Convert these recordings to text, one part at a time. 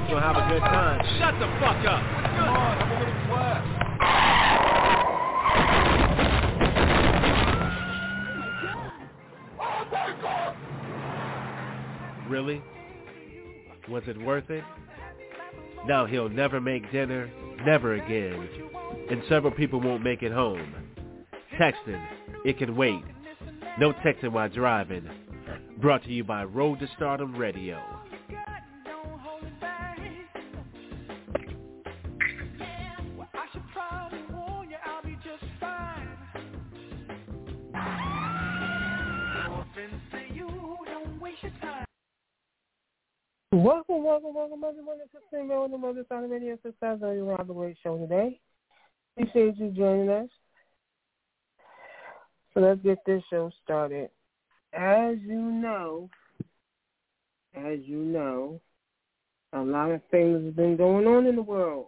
gonna have a good time. Shut the fuck up. Come on, have a little class. Really? Was it worth it? Now he'll never make dinner, never again. And several people won't make it home. Texting, it can wait. No texting while driving. Brought to you by Road to Stardom Radio. Welcome, everyone. This is Sam on the Mother Side of Radio Success on your Rob the Great Show today. Appreciate you joining us. So let's get this show started. As you know, a lot of things have been going on in the world.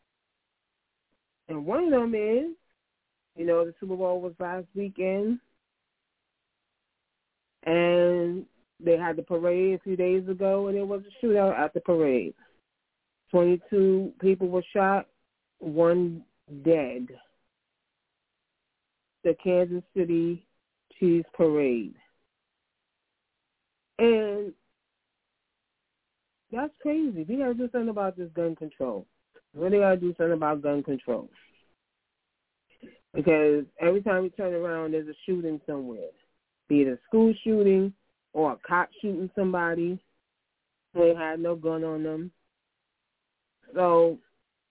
And one of them is, the Super Bowl was last weekend. And they had the parade a few days ago, and there was a shootout at the parade. 22 people were shot, 1 dead. The Kansas City Chiefs parade. And that's crazy. We got to do something about this gun control. We really got to do something about gun control. Because every time we turn around, there's a shooting somewhere. Be it a school shooting, or a cop shooting somebody who ain't had no gun on them. So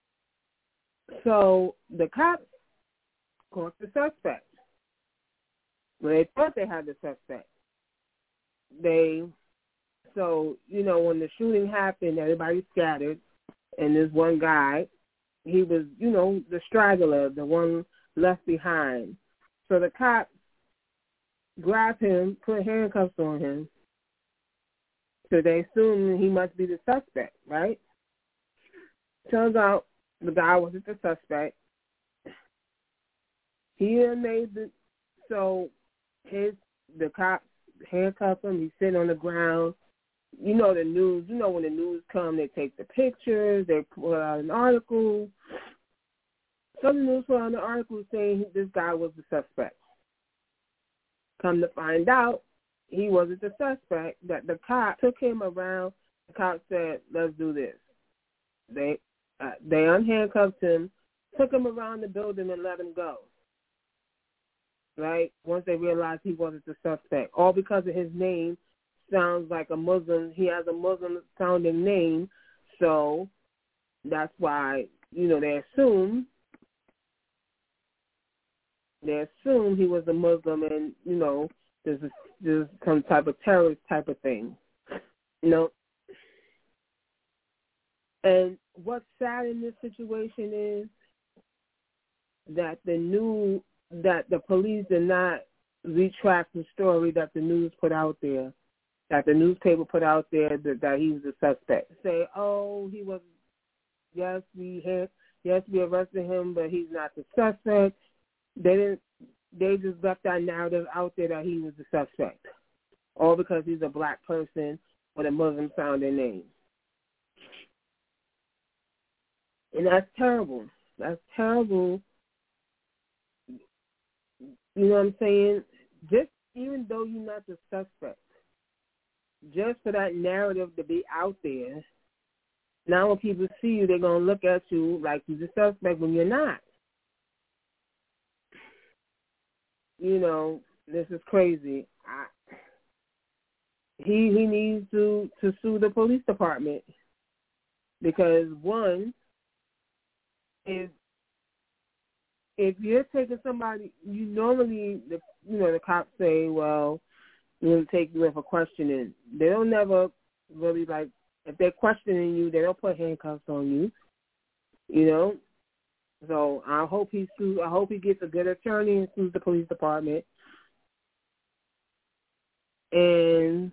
the cops caught the suspect. When they thought they had the suspect, when the shooting happened, everybody scattered, and this one guy, he was, the straggler, the one left behind. So the cops grabbed him, put handcuffs on him. So they assumed he must be the suspect, right? Turns out the guy wasn't the suspect. The cops handcuff him. He's sitting on the ground. The news. When the news come, they take the pictures. They put out an article. So the news put out an article saying this guy was the suspect. Come to find out, he wasn't the suspect. That the cop took him around. The cop said, "Let's do this." They unhandcuffed him, took him around the building, and let him go. Right? Once they realized he wasn't the suspect, all because of his name sounds like a Muslim. He has a Muslim-sounding name, so that's why they assumed he was a Muslim, and there's some type of terrorist type of thing, And what's sad in this situation is that the police did not retract the story that the news put out there, that the newspaper put out there that he was a suspect. Say, oh, he was. Yes, we arrested him, but he's not the suspect. They just left that narrative out there that he was the suspect, all because he's a black person with a Muslim-sounding name. And that's terrible. That's terrible. You know what I'm saying? Just even though you're not the suspect, just for that narrative to be out there, now when people see you, they're going to look at you like you're the suspect when you're not. This is crazy. He needs to sue the police department because, one, if you're taking somebody, the cops say, well, we're going to take you in for questioning. They don't never really, if they're questioning you, they don't put handcuffs on you, So I hope he gets a good attorney and sues the police department. And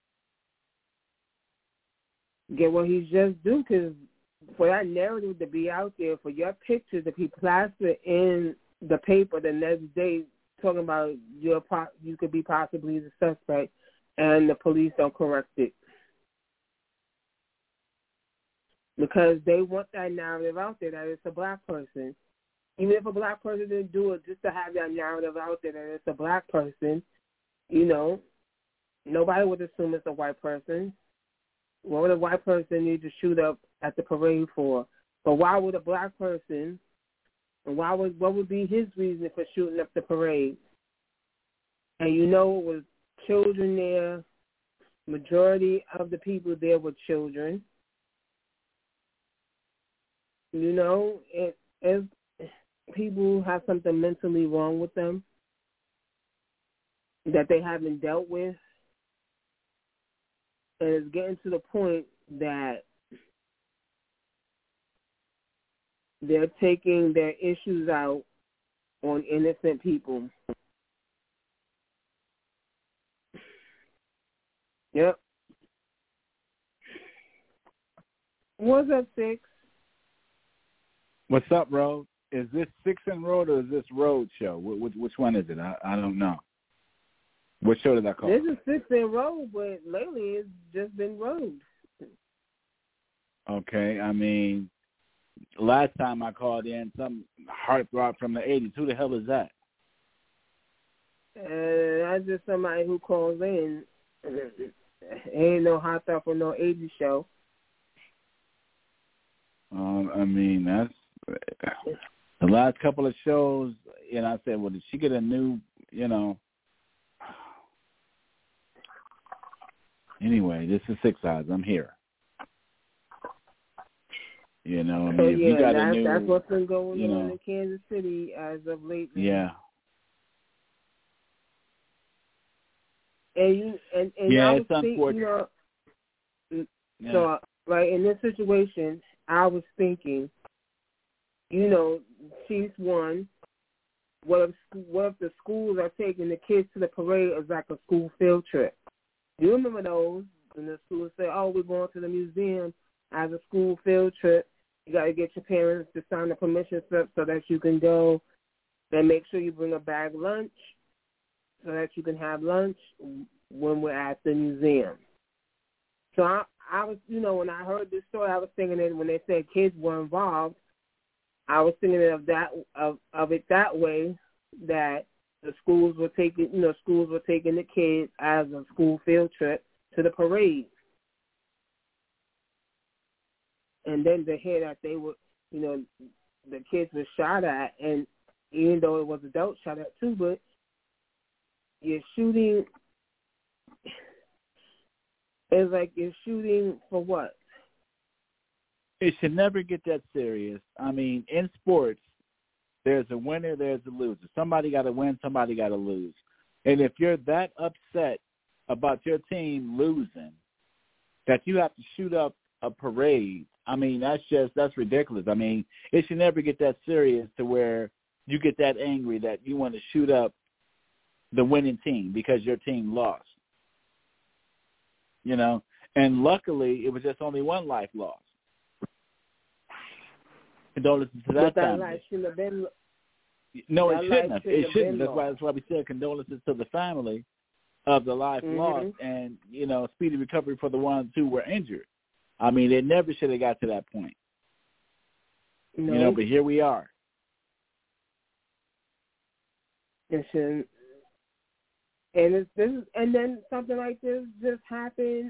get what he's just due, because for that narrative to be out there, for your picture to be plastered in the paper the next day talking about you could be possibly the suspect, and the police don't correct it. because they want that narrative out there that it's a black person. Even if a black person didn't do it, just to have that narrative out there that it's a black person, you know, nobody would assume it's a white person. What would a white person need to shoot up at the parade for? But why would a black person, and what would be his reason for shooting up the parade? And you know, it was children there. Majority of the people there were children. You know, if people have something mentally wrong with them that they haven't dealt with, and it's getting to the point that they're taking their issues out on innocent people. Yep. What's up, Six? What's up, Road? Is this Six and Road or is this Road Show? Which one is it? I don't know. What show did I call? This is Six and Road, but lately it's just been Road. Okay, I mean, last time I called in, some heartthrob from the 80s. Who the hell is that? That's just somebody who calls in. Ain't no heartthrob for no 80s show. I mean, that's the last couple of shows, and I said, well, did she get a new, you know? Anyway, this is Six Eyes. I'm here. You know, I mean, if you got a new, that's what's been going on in Kansas City as of late. Yeah. And yeah, I it's unfortunate. So, right, in this situation, I was thinking, you know, Chiefs won. What if the schools are taking the kids to the parade as like a school field trip? You remember those? And the schools say, oh, we're going to the museum as a school field trip. You got to get your parents to sign the permission slip so that you can go. Then make sure you bring a bag lunch so that you can have lunch when we're at the museum. So I was, you know, when I heard this story, I was thinking that when they said kids were involved, I was thinking of it that way, that the schools were taking the kids as a school field trip to the parade. And then to hear that they were, you know, the kids were shot at, and even though it was adults shot at too, but you're shooting, it's like you're shooting for what? It should never get that serious. I mean, in sports, there's a winner, there's a loser. Somebody got to win, somebody got to lose. And if you're that upset about your team losing that you have to shoot up a parade, I mean, that's ridiculous. I mean, it should never get that serious to where you get that angry that you want to shoot up the winning team because your team lost. You know, and luckily it was just only one life lost. Condolences to that family. Life shouldn't have been. No, it shouldn't have. It shouldn't. That's why we said condolences to the family of the life lost, and, you know, speedy recovery for the ones who were injured. I mean, it never should have got to that point. No. You know, but here we are. It shouldn't. And and then something like this just happened.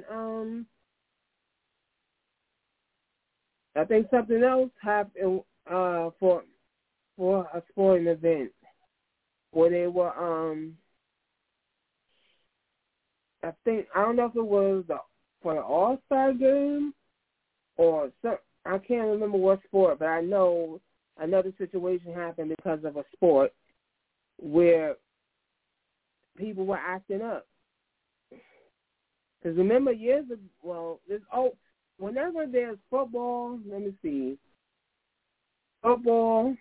I think something else happened for a sporting event where they were. I don't know if it was for the All-Star game or some. I can't remember what sport, but I know another situation happened because of a sport where people were acting up. Because remember years ago, whenever there's football, let me see, football,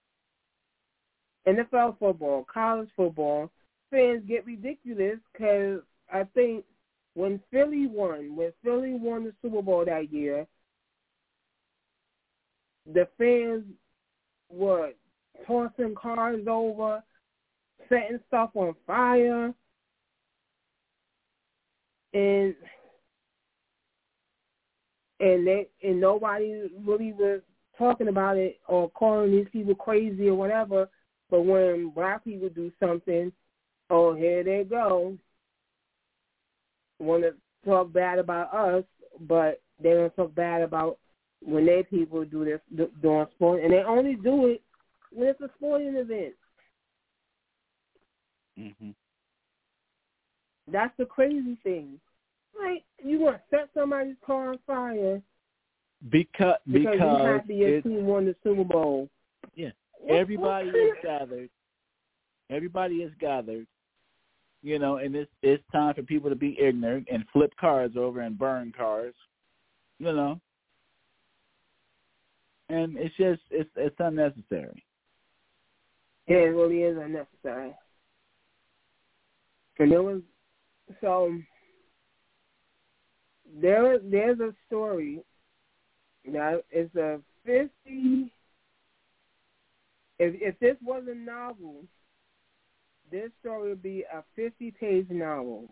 NFL football, college football, fans get ridiculous because I think when Philly won the Super Bowl that year, the fans were tossing cars over, setting stuff on fire, and and nobody really was talking about it or calling these people crazy or whatever. But when black people do something, oh, here they go. Want to talk bad about us, but they don't talk bad about when their people do this during sport, and they only do it when it's a sporting event. Mm-hmm. That's the crazy thing. Like, you want to set somebody's car on fire because you happy your team won the Super Bowl. Yeah, everybody is gathered. Everybody is gathered. You know, and it's time for people to be ignorant and flip cars over and burn cars. You know, and it's just it's unnecessary. Yeah, it really is unnecessary. And there's a story that is a 50. If this was a novel, this story would be a 50-page novel.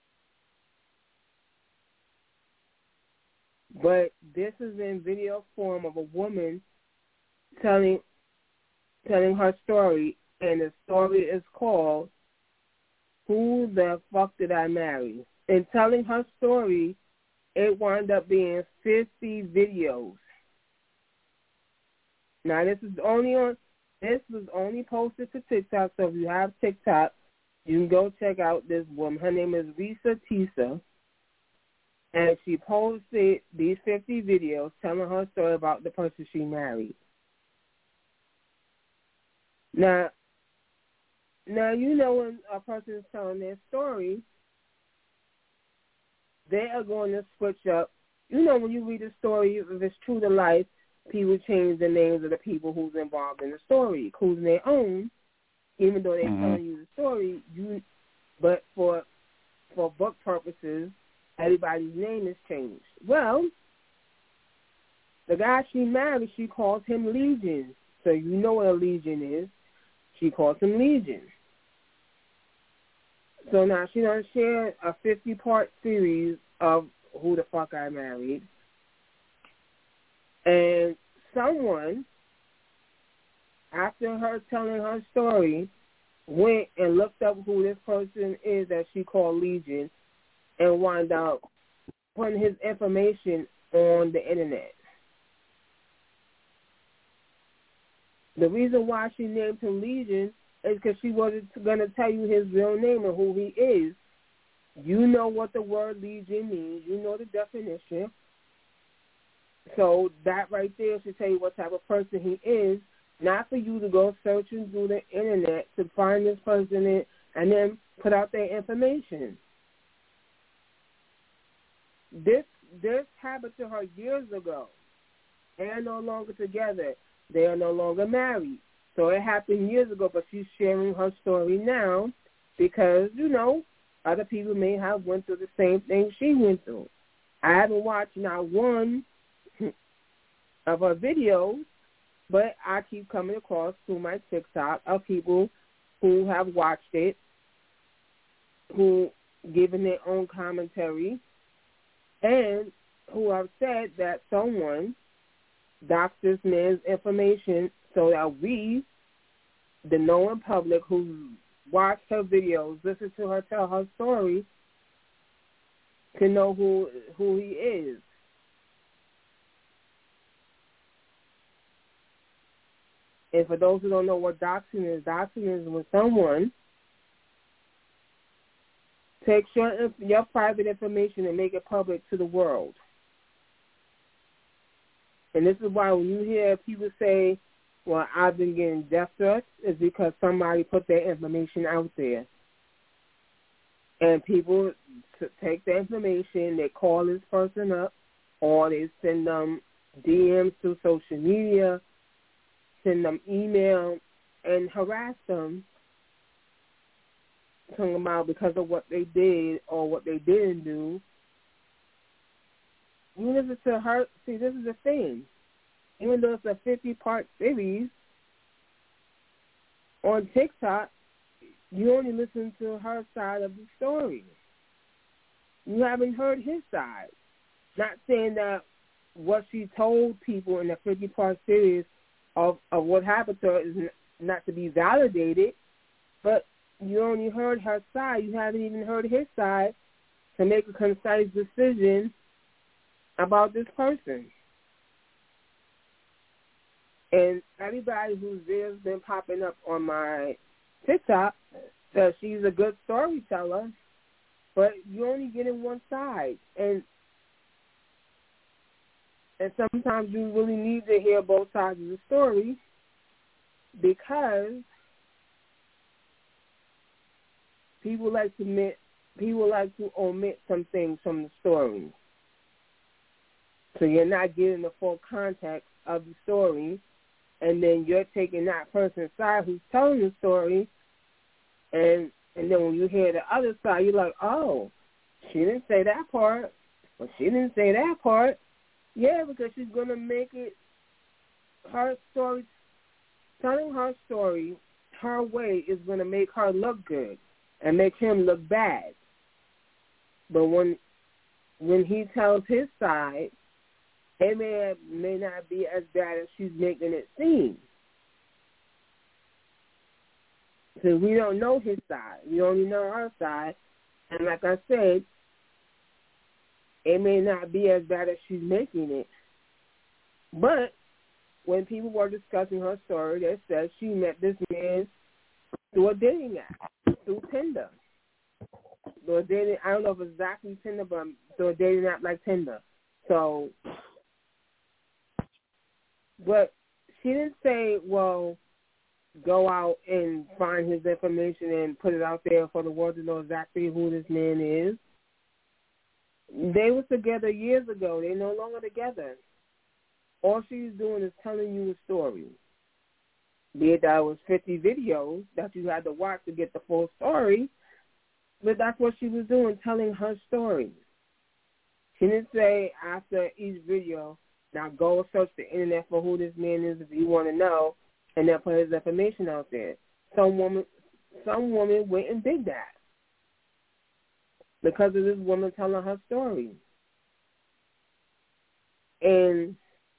But this is in video form of a woman telling her story, and the story is called Who the Fuck Did I Marry? In telling her story, it wound up being 50 videos. Now, this was only posted to TikTok, so if you have TikTok, you can go check out this woman. Her name is Risa Tisa, and she posted these 50 videos telling her story about the person she married. Now, you know when a person is telling their story, they are going to switch up. You know when you read a story, if it's true to life, people change the names of the people who's involved in the story, including their own, even though they're telling you the story. But for book purposes, everybody's name is changed. Well, the guy she married, she calls him Legion. So you know what a Legion is. She calls him Legion. So now she done shared a 50-part series of Who the Fuck I Married. And someone, after her telling her story, went and looked up who this person is that she called Legion and wound up putting his information on the internet. The reason why she named him Legion is because she wasn't going to tell you his real name and who he is. You know what the word Legion means. You know the definition. So that right there should tell you what type of person he is, not for you to go searching through the internet to find this person and then put out their information. This happened to her years ago. They are no longer together. They are no longer married. So it happened years ago, but she's sharing her story now because, you know, other people may have went through the same thing she went through. I haven't watched not one of her videos, but I keep coming across through my TikTok of people who have watched it, who given their own commentary, and who have said that someone doxed this man's information so that we, the knowing public who watched her videos, listen to her tell her story, can know who he is. And for those who don't know what doxing is when someone takes your private information and make it public to the world. And this is why when you hear people say, well, I've been getting death threats, it's because somebody put their information out there. And people take the information, they call this person up, or they send them DMs through social media, send them email, and harass them, talking about because of what they did or what they didn't do. You listen to her. See, this is the thing. Even though it's a 50-part series on TikTok, you only listen to her side of the story. You haven't heard his side. Not saying that what she told people in the 50-part series of what happened to her is not to be validated, but you only heard her side. You haven't even heard his side to make a concise decision about this person. And everybody whose video's been popping up on my TikTok says she's a good storyteller, but you're only getting one side. And sometimes you really need to hear both sides of the story, because people like to omit some things from the story. So you're not getting the full context of the story, and then you're taking that person's side who's telling the story, and then when you hear the other side, you're like, oh, she didn't say that part, or she didn't say that part. Yeah, because she's going to make it her story, telling her story her way is going to make her look good and make him look bad. But when he tells his side, it may not be as bad as she's making it seem. So we don't know his side. We only know her side. And like I said, it may not be as bad as she's making it. But when people were discussing her story, they said she met this man through a dating app, through Tinder. Through a dating, I don't know if it's exactly Tinder, but through a dating app like Tinder. So, but she didn't say, well, go out and find his information and put it out there for the world to know exactly who this man is. They were together years ago. They're no longer together. All she's doing is telling you a story. Be it that it was 50 videos that you had to watch to get the full story, but that's what she was doing, telling her story. She didn't say after each video, now go search the internet for who this man is if you want to know, and then put his information out there. Some woman went and did that because of this woman telling her story. And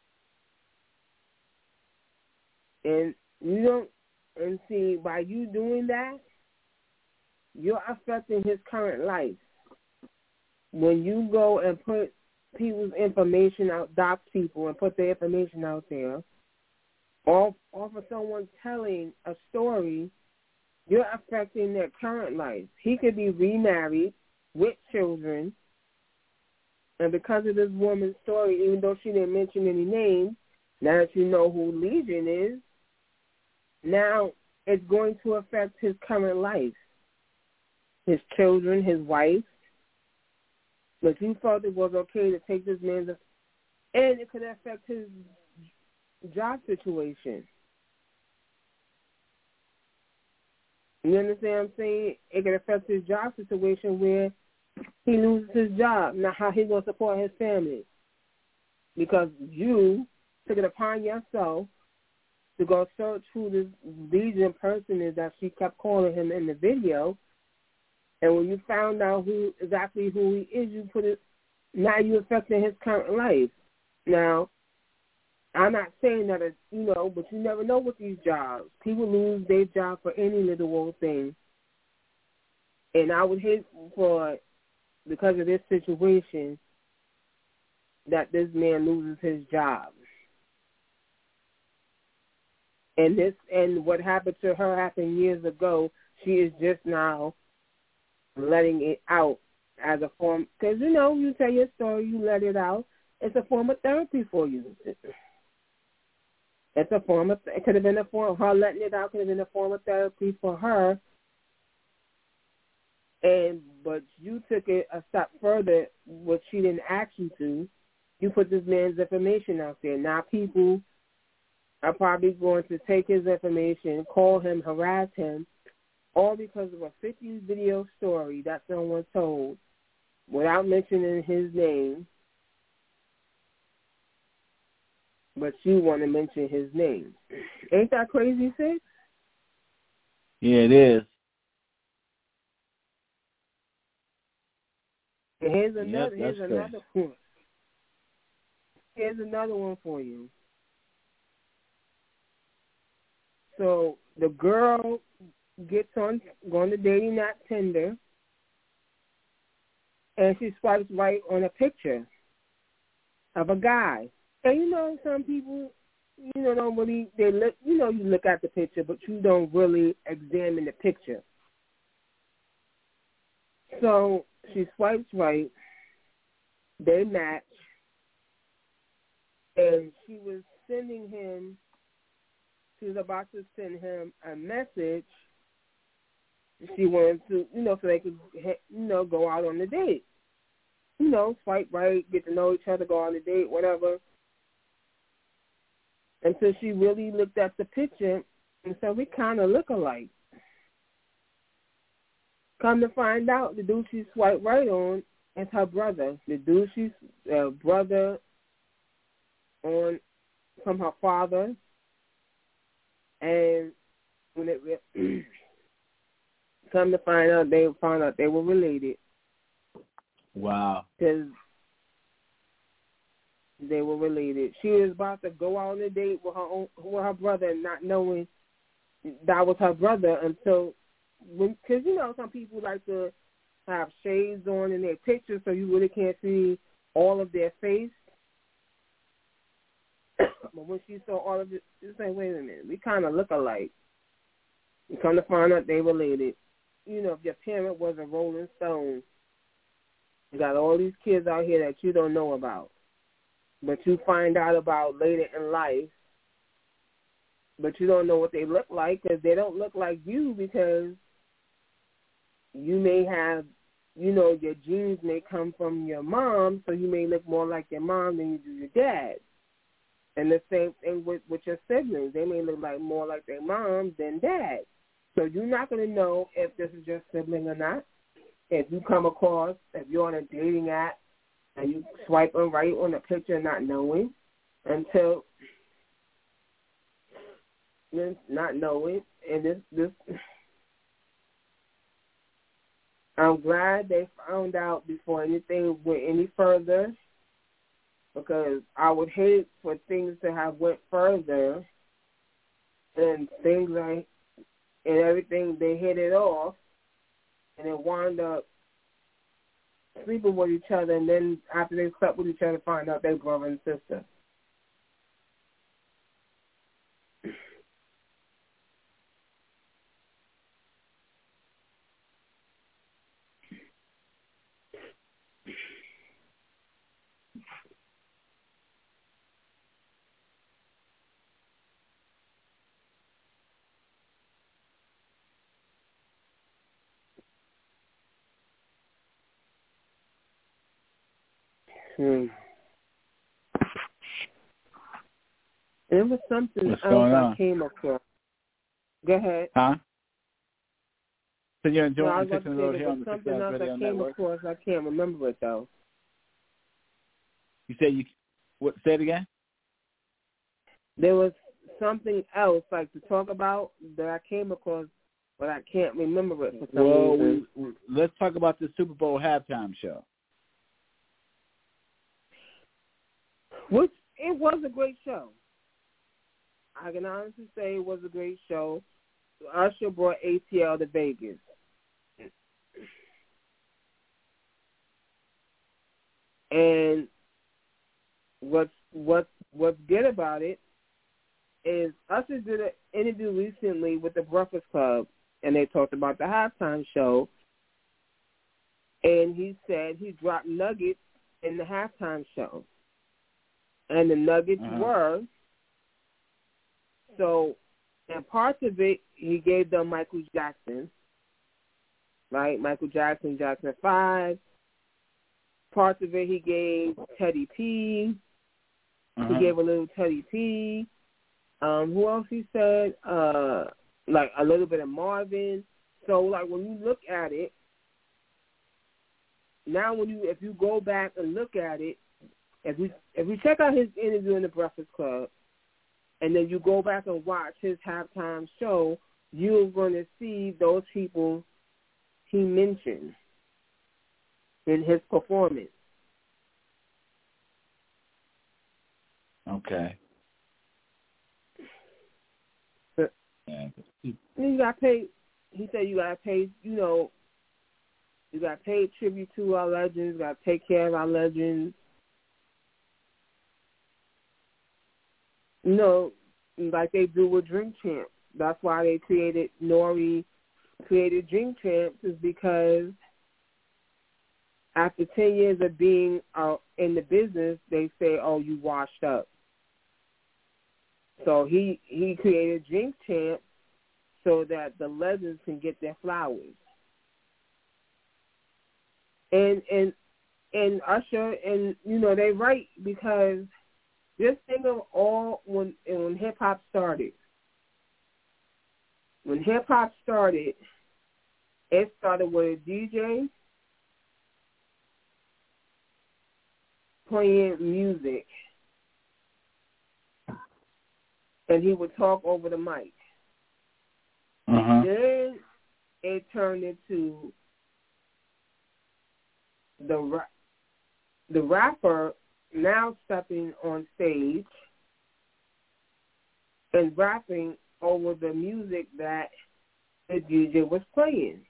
you don't, and see, by you doing that, you're affecting his current life. When you go and put people's information out, dox people and put their information out there, or for someone telling a story, you're affecting their current life. He could be remarried with children, and because of this woman's story, even though she didn't mention any names, now that you know who Legion is, now it's going to affect his current life, his children, his wife. But you felt it was okay to take this man's, and it could affect his job situation. You understand what I'm saying? It could affect his job situation where he loses his job. Now, how he going to support his family? Because you took it upon yourself to go search who this Legion person is that she kept calling him in the video. And when you found out exactly who he is, you put it, now you're affecting his current life. Now, I'm not saying that it's, but you never know with these jobs. People lose their job for any little old thing. And I would hate for, because of this situation, that this man loses his job. And what happened to her happened years ago. She is just now letting it out as a form, because you tell your story, you let it out. It's a form of therapy for you. It's a form of, it could have been a form, her letting it out could have been a form of therapy for her. But you took it a step further, what she didn't ask you to. You put this man's information out there. Now people are probably going to take his information, call him, harass him, all because of a 50-video story that someone told without mentioning his name, but you want to mention his name. Ain't that crazy, sis? Yeah, it is. And here's another point. here's another one for you. So the girl gets on going to dating app Tinder, and she swipes right on a picture of a guy. And you know, some people, you know, don't really, they look, you know, you look at the picture, but you don't really examine the picture. So she swipes right, they match, and she was about to send him a message. She wanted to, you know, so they could, you know, go out on the date. You know, swipe right, get to know each other, go on a date, whatever. Until she really looked at the picture and said, we kind of look alike. Come to find out, the dude she swiped right on is her brother. The dude she's brother on from her father. And when it come to find out, they found out they were related. Wow. Because they were related. She was about to go out on a date with her brother, not knowing that was her brother until, because you know some people like to have shades on in their pictures, so you really can't see all of their face. But when she saw all of it, she said, wait a minute, we kind of look alike. You come to find out they related. You know, if your parent was a Rolling Stone, you got all these kids out here that you don't know about, but you find out about later in life, but you don't know what they look like because they don't look like you, because you may have, you know, your genes may come from your mom, so you may look more like your mom than you do your dad. And the same thing with your siblings. They may look like more like their mom than dad. So you're not going to know if this is your sibling or not. If you come across, if you're on a dating app and you swipe right on a picture not knowing, until not knowing. And this I'm glad they found out before anything went any further, because I would hate for things to have went further and things like, and everything, they hit it off and it wound up sleeping with each other, and then after they slept with each other, find out they're brother and sister. It was something else I came across. Go ahead. Huh? So you're enjoying I was the about to say, there was something else I came across. I can't remember it, though. You said what? Say it again? There was something else like to talk about that I came across, but I can't remember it for some reason. Well, let's talk about the Super Bowl halftime show. Which, it was a great show. I can honestly say it was a great show. Usher brought ATL to Vegas. And what's good about it is Usher did an interview recently with the Breakfast Club, and they talked about the halftime show. And he said he dropped nuggets in the halftime show. And the nuggets were, so in parts of it, he gave them Michael Jackson, right? Michael Jackson, Jackson 5. Parts of it he gave Teddy P. He gave a little Teddy P. Who else he said? Like a little bit of Marvin. So like when you look at it, now if you go back and look at it, if we check out his interview in the Breakfast Club, and then you go back and watch his halftime show, you're going to see those people he mentioned in his performance. Okay. But you got paid. He said you got to pay. You got to pay tribute to our legends. Got to take care of our legends. Like they do with Drink Champs. That's why they created Nori created Drink Champs, is because after 10 years of being in the business, they say, "Oh, you washed up." So he created Drink Champs so that the legends can get their flowers. And Usher, and they right, because just think of all when hip hop started. When hip hop started, it started with a DJ playing music, and he would talk over the mic. Uh-huh. Then it turned into the rapper now stepping on stage and rapping over the music that the DJ was playing.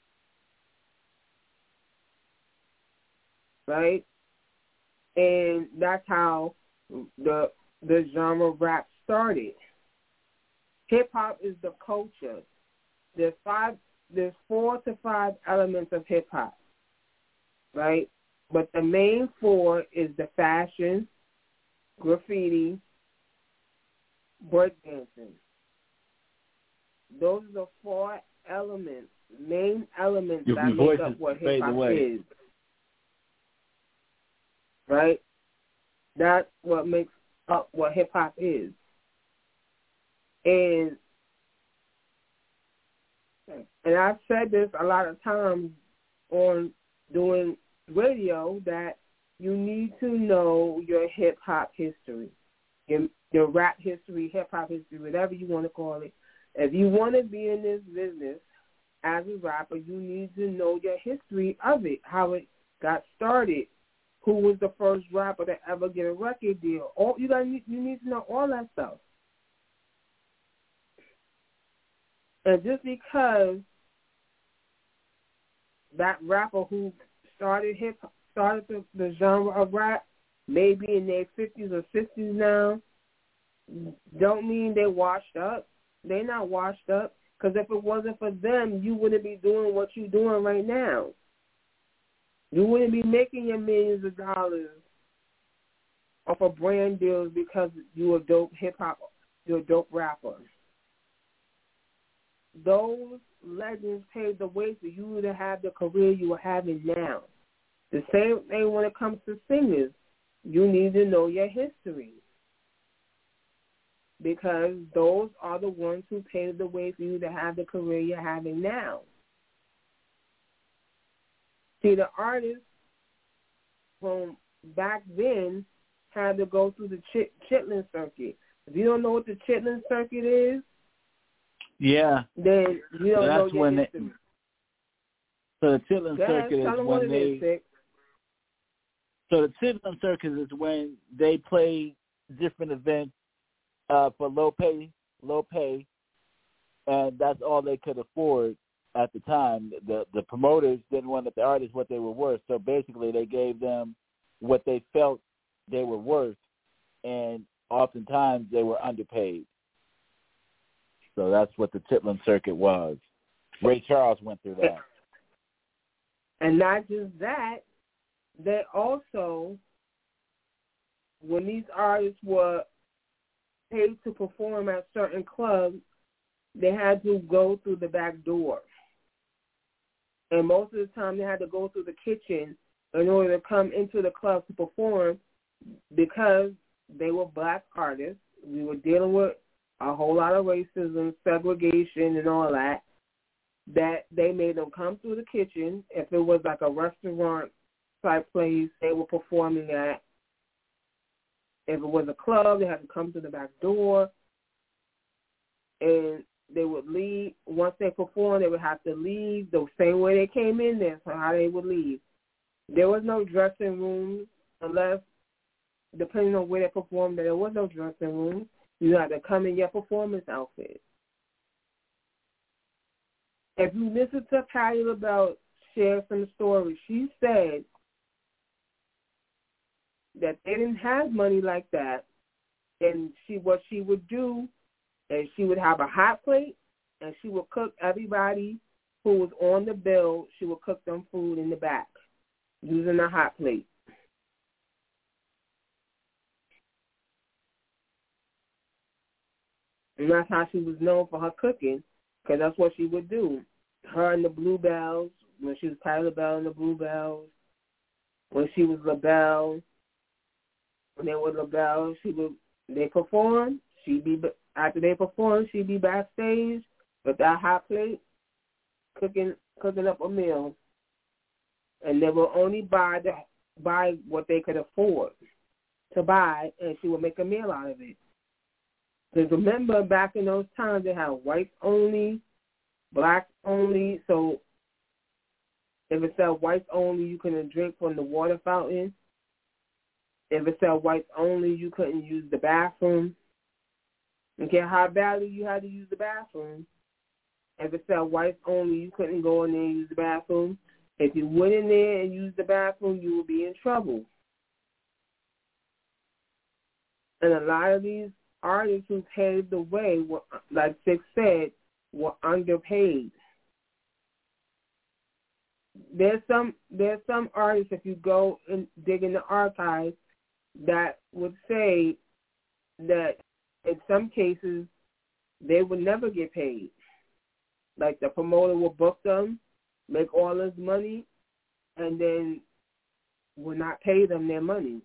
Right? And that's how the genre rap started. Hip-hop is the culture. There's 4 to 5 elements of hip-hop, right? But the main 4 is the fashion, graffiti, breakdancing. Those are the 4 elements, main elements that make up what hip-hop is. Right? That's what makes up what hip-hop is. And I've said this a lot of times on doing radio, that you need to know your hip-hop history, your rap history, hip-hop history, whatever you want to call it. If you want to be in this business as a rapper, you need to know your history of it, how it got started, who was the first rapper to ever get a record deal. You need to know all that stuff. And just because that rapper who started the genre of rap, maybe in their 50s or 60s now, don't mean they washed up. They're not washed up, because if it wasn't for them, you wouldn't be doing what you're doing right now. You wouldn't be making your millions of dollars off of brand deals because you're a dope hip-hop, you're a dope rapper. Those legends paved the way for you to have the career you are having now. The same thing when it comes to singers. You need to know your history, because those are the ones who paved the way for you to have the career you're having now. See, the artists from back then had to go through the Chitlin circuit. If you don't know what the Chitlin circuit is, then you don't know your history. So the Chitlin circuit is when they... So the Chitlin circuit is when they play different events for low pay, and that's all they could afford at the time. The promoters didn't want the artists what they were worth, so basically they gave them what they felt they were worth, and oftentimes they were underpaid. So that's what the Chitlin circuit was. Ray Charles went through that. And not just that, they also, when these artists were paid to perform at certain clubs, they had to go through the back door. And most of the time they had to go through the kitchen in order to come into the club to perform, because they were black artists. We were dealing with a whole lot of racism, segregation, and all that they made them come through the kitchen. If it was like a restaurant type place they were performing at, if it was a club, they had to come to the back door, and they would leave. Once they performed, they would have to leave the same way they came in there, so how they would leave. There was no dressing rooms unless depending on where they performed, there was no dressing room. You had to come in your performance outfit. If you listen to Patti LaBelle share some stories, she said that they didn't have money like that, and what she would do is she would have a hot plate, and she would cook everybody who was on the bill. She would cook them food in the back using a hot plate. And that's how she was known for her cooking, because that's what she would do. Her and the Bluebells, when she was Patti LaBelle and the Bluebells, when she was LaBelle, when they were LaBelle, they performed. After they performed, she'd be backstage with that hot plate, cooking up a meal, and they would only buy what they could afford to buy, and she would make a meal out of it. Because remember, back in those times, they had whites only, blacks only. So if it said whites only, you couldn't drink from the water fountain. If it said whites only, you couldn't use the bathroom. You care how badly you had to use the bathroom. If it said whites only, you couldn't go in there and use the bathroom. If you went in there and used the bathroom, you would be in trouble. And a lot of these artists who paved the way, like Six said, were underpaid. There's some artists, if you go and dig in the archives, that would say that in some cases they would never get paid. Like the promoter will book them, make all his money, and then will not pay them their money.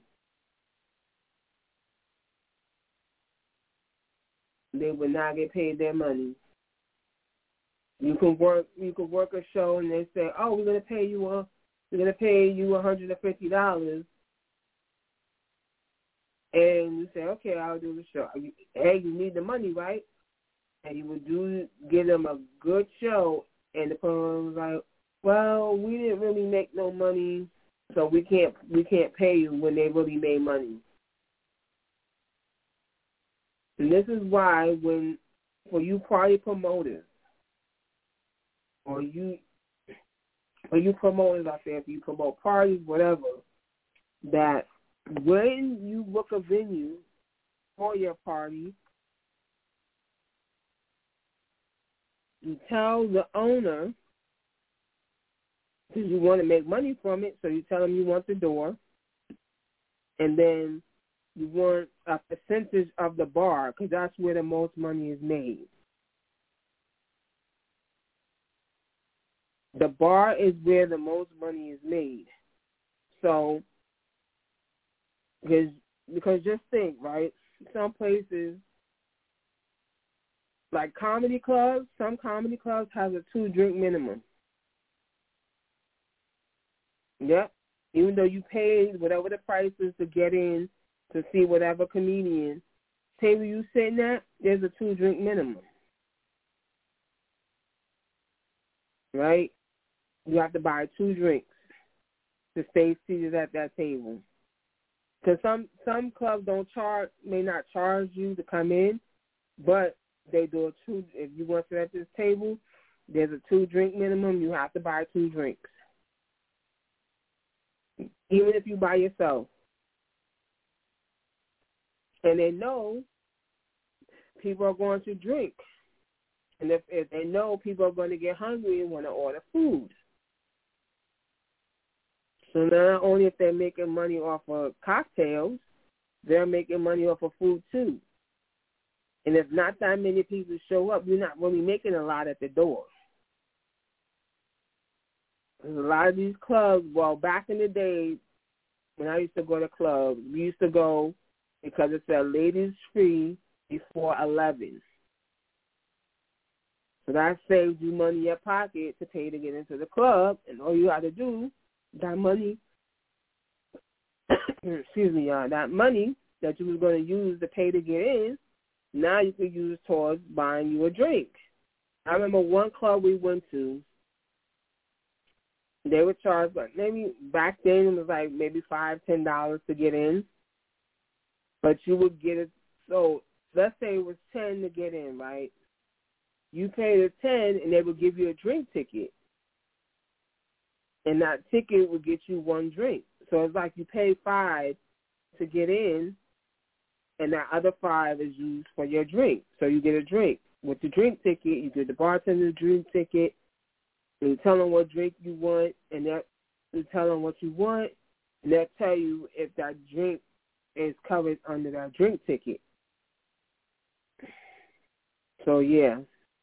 They would not get paid their money. You could work a show and they say, "Oh, we're gonna pay you $150," and you say, "Okay, I'll do the show." Hey, you need the money, right? And you would give them a good show, and the promoter was like, "Well, we didn't really make no money, so we can't pay you," when they really made money. And this is why for you party promoters, or you promoters out there, if you promote parties, whatever, that when you book a venue for your party, you tell the owner, because you want to make money from it, so you tell them you want the door, and then you want a percentage of the bar, because that's where the most money is made. The bar is where the most money is made. So, because just think, right? Some places, like comedy clubs, some comedy clubs have a 2-drink minimum. Yep. Even though you paid whatever the price is to get in to see whatever comedian, table you sitting at, there's a 2-drink minimum. Right? You have to buy 2 drinks to stay seated at that table. Because some clubs may not charge you to come in, but they do if you want to sit at this table, there's a 2-drink minimum. You have to buy 2 drinks. Even if you by yourself. And they know people are going to drink. And if they know people are going to get hungry and want to order food. So not only if they're making money off of cocktails, they're making money off of food too. And if not that many people show up, you're not really making a lot at the door. There's a lot of these clubs, well, back in the day, when I used to go to clubs, we used to go because it said ladies free before 11. So that saves you money in your pocket to pay to get into the club, and all you had to do, that money, that money that you was going to use to pay to get in, now you could use towards buying you a drink. I remember one club we went to, they would charge, but maybe back then it was like maybe $5, $10 to get in. but you would get it. So let's say it was 10 to get in, right? You pay the 10, and they would give you a drink ticket, and that ticket would get you one drink. So it's like you pay 5 to get in, and that other 5 is used for your drink. So you get a drink. With the drink ticket, you get the bartender drink ticket, and you tell them what drink you want, and you tell them what you want, and they'll tell you if that drink is covered under that drink ticket. So, yeah.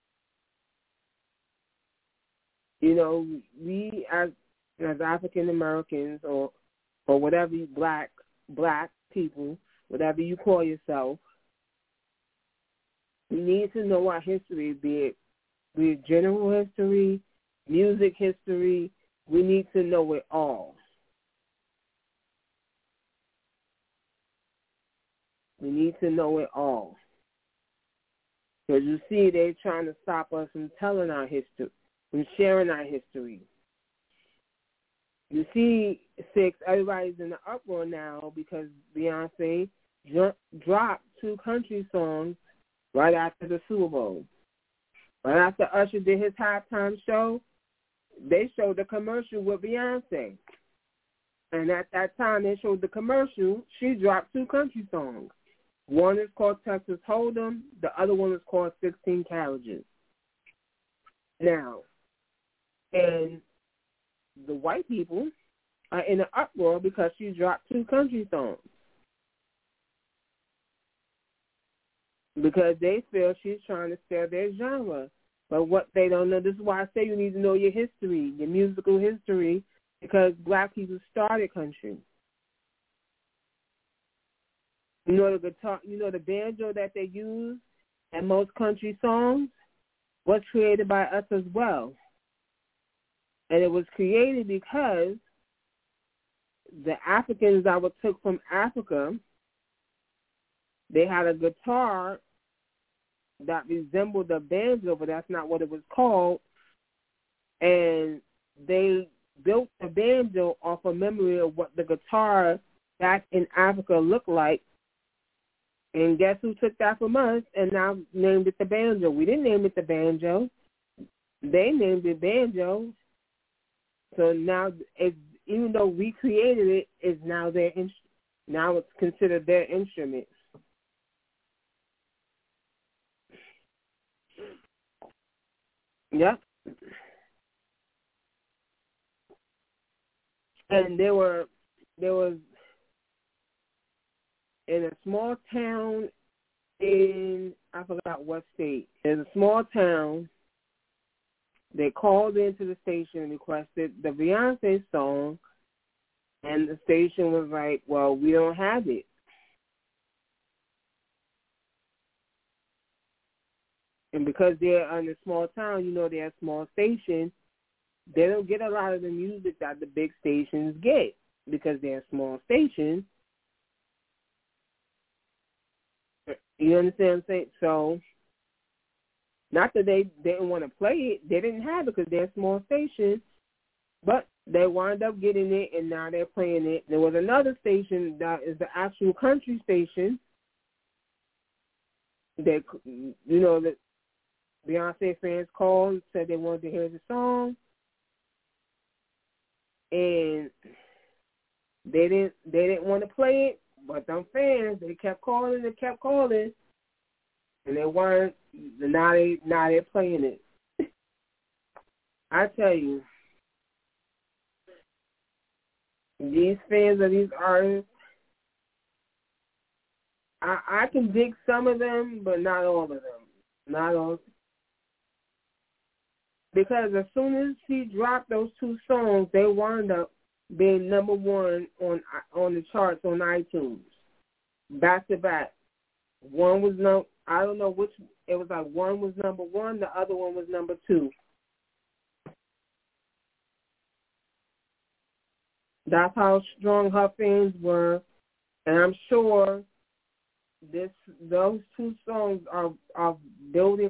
You know, we as African Americans or whatever you, black people, whatever you call yourself, we need to know our history, be it general history, music history. We need to know it all. We need to know it all. Because you see, they're trying to stop us from telling our history, from sharing our history. You see, everybody's in the uproar now because Beyonce dropped 2 country songs right after the Super Bowl. Right after Usher did his halftime show, they showed the commercial with Beyonce. And at that time they showed the commercial, she dropped 2 country songs. One is called Texas Hold'em. The other one is called 16 Carriages. Now, and the white people are in an uproar because she dropped 2 country songs. Because they feel she's trying to sell their genre. But what they don't know, this is why I say you need to know your history, your musical history, because black people started country. You know the guitar, you know the banjo that they use in most country songs was created by us as well. And it was created because the Africans that were took from Africa, they had a guitar that resembled a banjo, but that's not what it was called. And they built the banjo off a memory of what the guitar back in Africa looked like. And guess who took that from us and now named it the banjo? We didn't name it the banjo. They named it banjo. So now, even though we created it, it's now now it's considered their instrument. Yep. And there was in a small town in, I forgot what state. In a small town, they called into the station and requested the Beyonce song, and the station was like, well, we don't have it. And because they're in a small town, you know, they're a small station, they don't get a lot of the music that the big stations get because they're a small station. You understand what I'm saying? So, not that they didn't want to play it. They didn't have it because they're a small station. But they wound up getting it, and now they're playing it. There was another station that is the actual country station. That, you know, the Beyonce fans called and said they wanted to hear the song. And they didn't want to play it. But them fans, they kept calling and they weren't. Now they're playing it. I tell you, these fans of these artists, I can dig some of them, but not all of them. Not all. Because as soon as she dropped those 2 songs, they wound up being number 1 on the charts on iTunes, back to back. One was I don't know which. It was like one was number 1, the other one was number 2. That's how strong her fans were, and I'm sure those 2 songs are building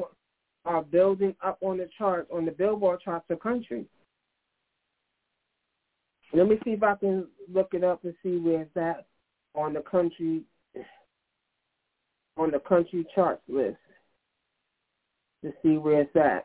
up on the charts, on the Billboard charts of country. Let me see if I can look it up and see where it's at on the country on the country charts list to see where it's at.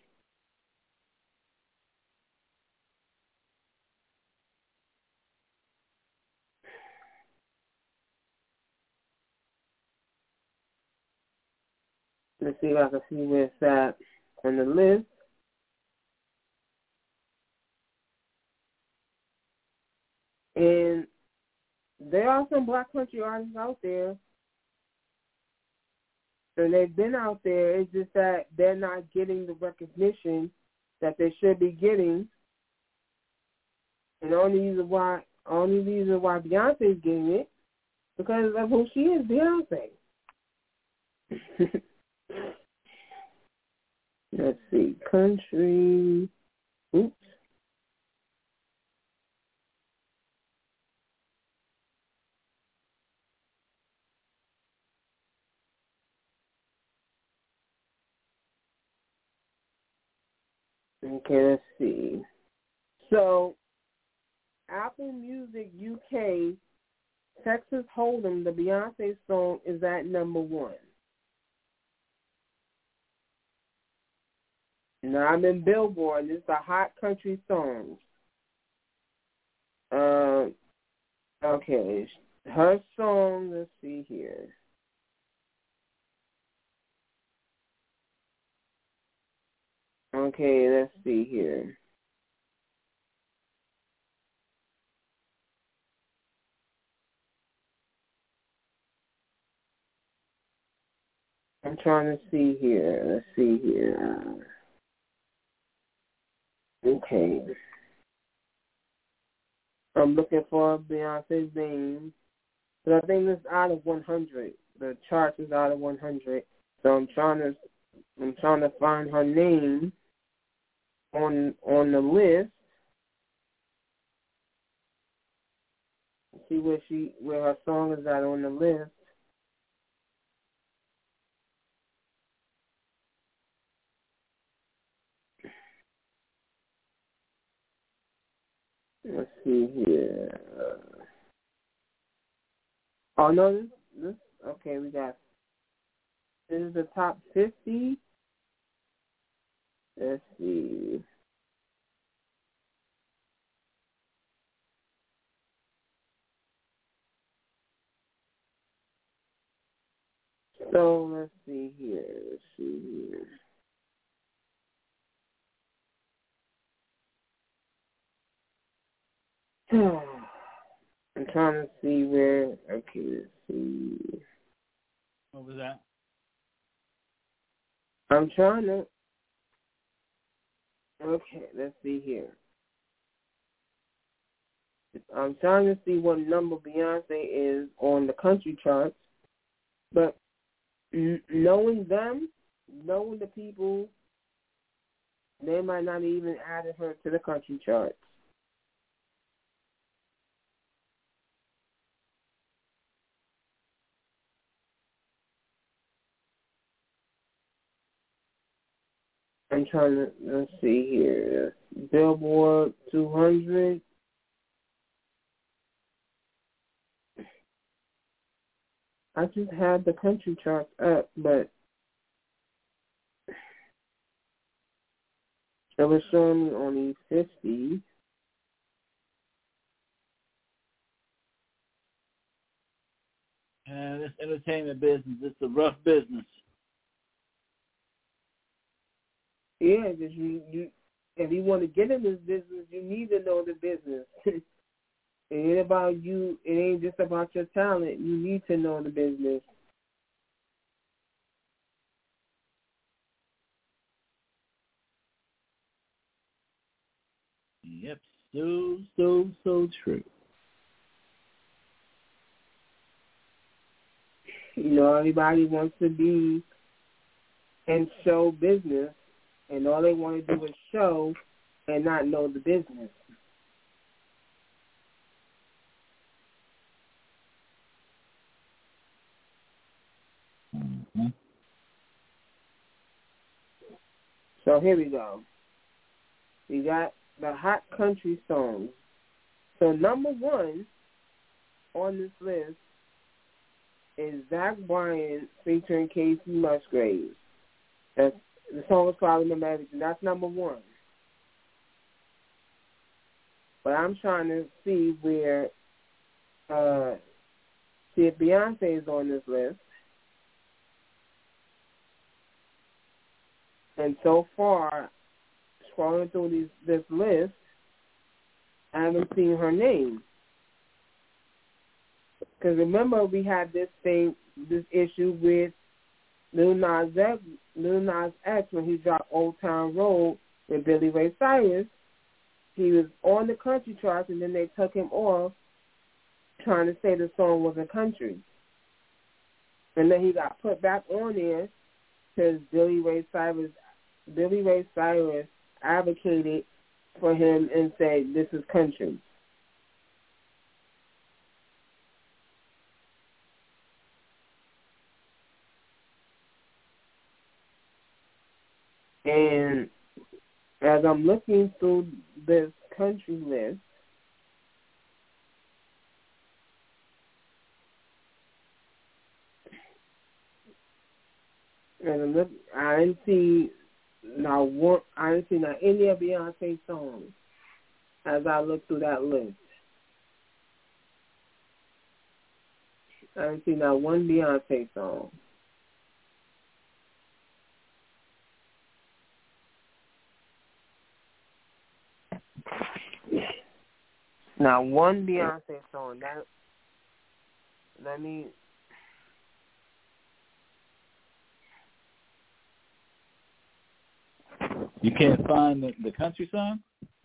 Let's see if I can see where it's at on the list. And there are some black country artists out there. And they've been out there. It's just that they're not getting the recognition that they should be getting. And the only reason why Beyonce's getting it, because of who she is, Beyonce. Let's see, country. Oops. Okay, let's see. So, Apple Music UK, Texas Hold'em, the Beyonce song is at number 1. Now I'm in Billboard. This is the Hot Country Songs. Okay, her song. Let's see here. Okay, let's see here. I'm trying to see here. Let's see here. Okay. I'm looking for Beyonce's name. But I think it's out of 100. The chart is out of 100. So I'm trying to find her name on the list. See where her song is at on the list. Let's see here. Oh no, this okay. We got this is the top 50. Let's see. So let's see here. I'm trying to see where. Okay, let's see. What was that? I'm trying to. Okay, let's see here. I'm trying to see what number Beyonce is on the country charts, but knowing them, knowing the people, they might not even add her to the country charts. I'm trying to, let's see here. Billboard 200. I just had the country charts up, but it was showing me only 50. This entertainment business, it's a rough business. Yeah, because you, if you want to get in this business, you need to know the business. It ain't about you. It ain't just about your talent. You need to know the business. Yep, so true. You know, everybody wants to be in show business, and all they want to do is show and not know the business. Mm-hmm. So here we go. We got the Hot Country Songs. So number 1 on this list is Zach Bryan featuring Casey Musgraves. The song is called Remember Everything. That's number one. But I'm trying to see where, see if Beyonce is on this list. And so far, scrolling through this list, I haven't seen her name. Because remember, we had this issue with Lil Nas X when he dropped Old Town Road with Billy Ray Cyrus. He was on the country charts, and then they took him off, trying to say the song wasn't country. And then he got put back on there because Billy Ray Cyrus advocated for him and said, this is country. And as I'm looking through this country list, and I didn't see not any of Beyonce's songs as I look through that list. I didn't see not one Beyonce song. Now, one Beyonce song. Let me. You can't find the country song?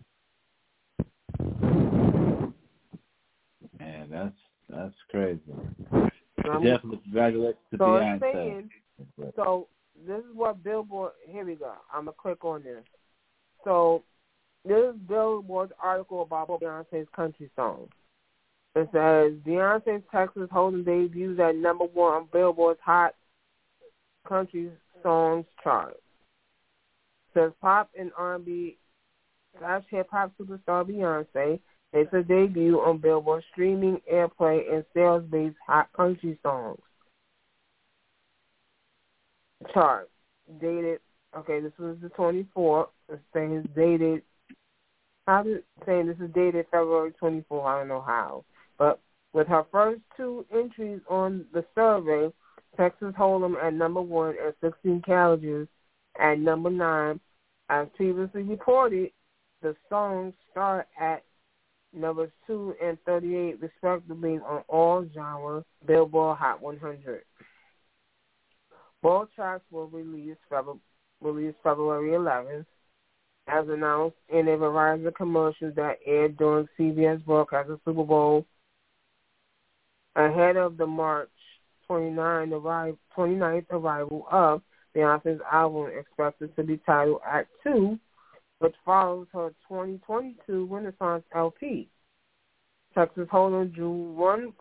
Man, that's crazy. Definitely congratulations to Beyonce. So this is what Billboard. Here we go. I'm gonna click on this. So. This is Billboard's article about Beyonce's country song. It says, Beyonce's Texas Hold'em debuts at number one on Billboard's Hot Country Songs chart. It says pop and R&B / hip-hop superstar Beyonce makes a debut on Billboard's streaming, airplay, and sales-based Hot Country Songs chart. Dated, this was the 24th. It's saying it's dated. I'm saying this is dated February 24th. I don't know how. But with her first two entries on the survey, Texas Hold'em at number one and 16 Carriages at number 9, as previously reported, the songs start at numbers 2 and 38 respectively on all genre Billboard Hot 100. Both tracks were released February 11th. As announced in a variety of commercials that aired during CBS broadcast of Super Bowl, ahead of the March 29th arrival of Beyonce's album expected to be titled Act 2, which follows her 2022 Renaissance LP. Texas Hold'em drew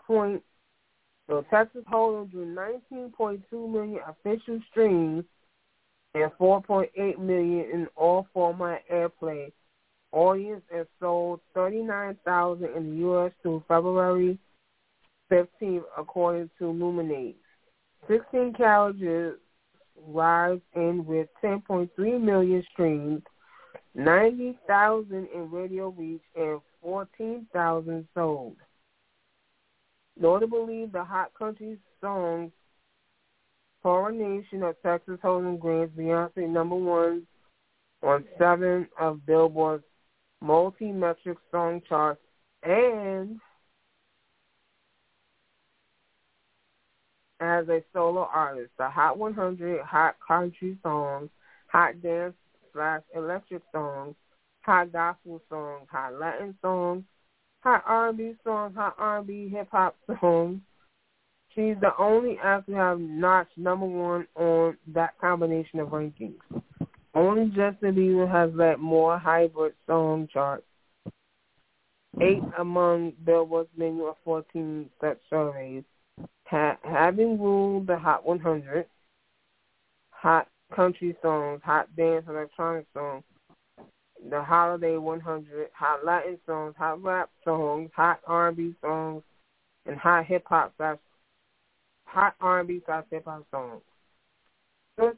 19.2 million official streams and 4.8 million in all format airplay audience, and sold 39,000 in the U.S. through February 15th, according to Luminate. 16 Carriages rides in with 10.3 million streams, 90,000 in radio reach, and 14,000 sold. Notably, the Hot Country Songs Coronation of Texas Hold'em grants Beyonce number one on 7 of Billboard's multi-metric song charts, and as a solo artist, the Hot 100, Hot Country Songs, Hot Dance / Electric Songs, Hot Gospel Songs, Hot Latin Songs, Hot R&B Songs, Hot R&B Hip-Hop Songs. She's the only act to have notched number one on that combination of rankings. Only Justin Bieber has led more hybrid song charts, 8 among Billboard's menu of 14 such surveys, having ruled the Hot 100, Hot Country Songs, Hot Dance Electronic Songs, the Holiday 100, Hot Latin Songs, Hot Rap Songs, Hot R&B Songs, and Hot Hip-Hop / hot R&B / hip-hop songs. So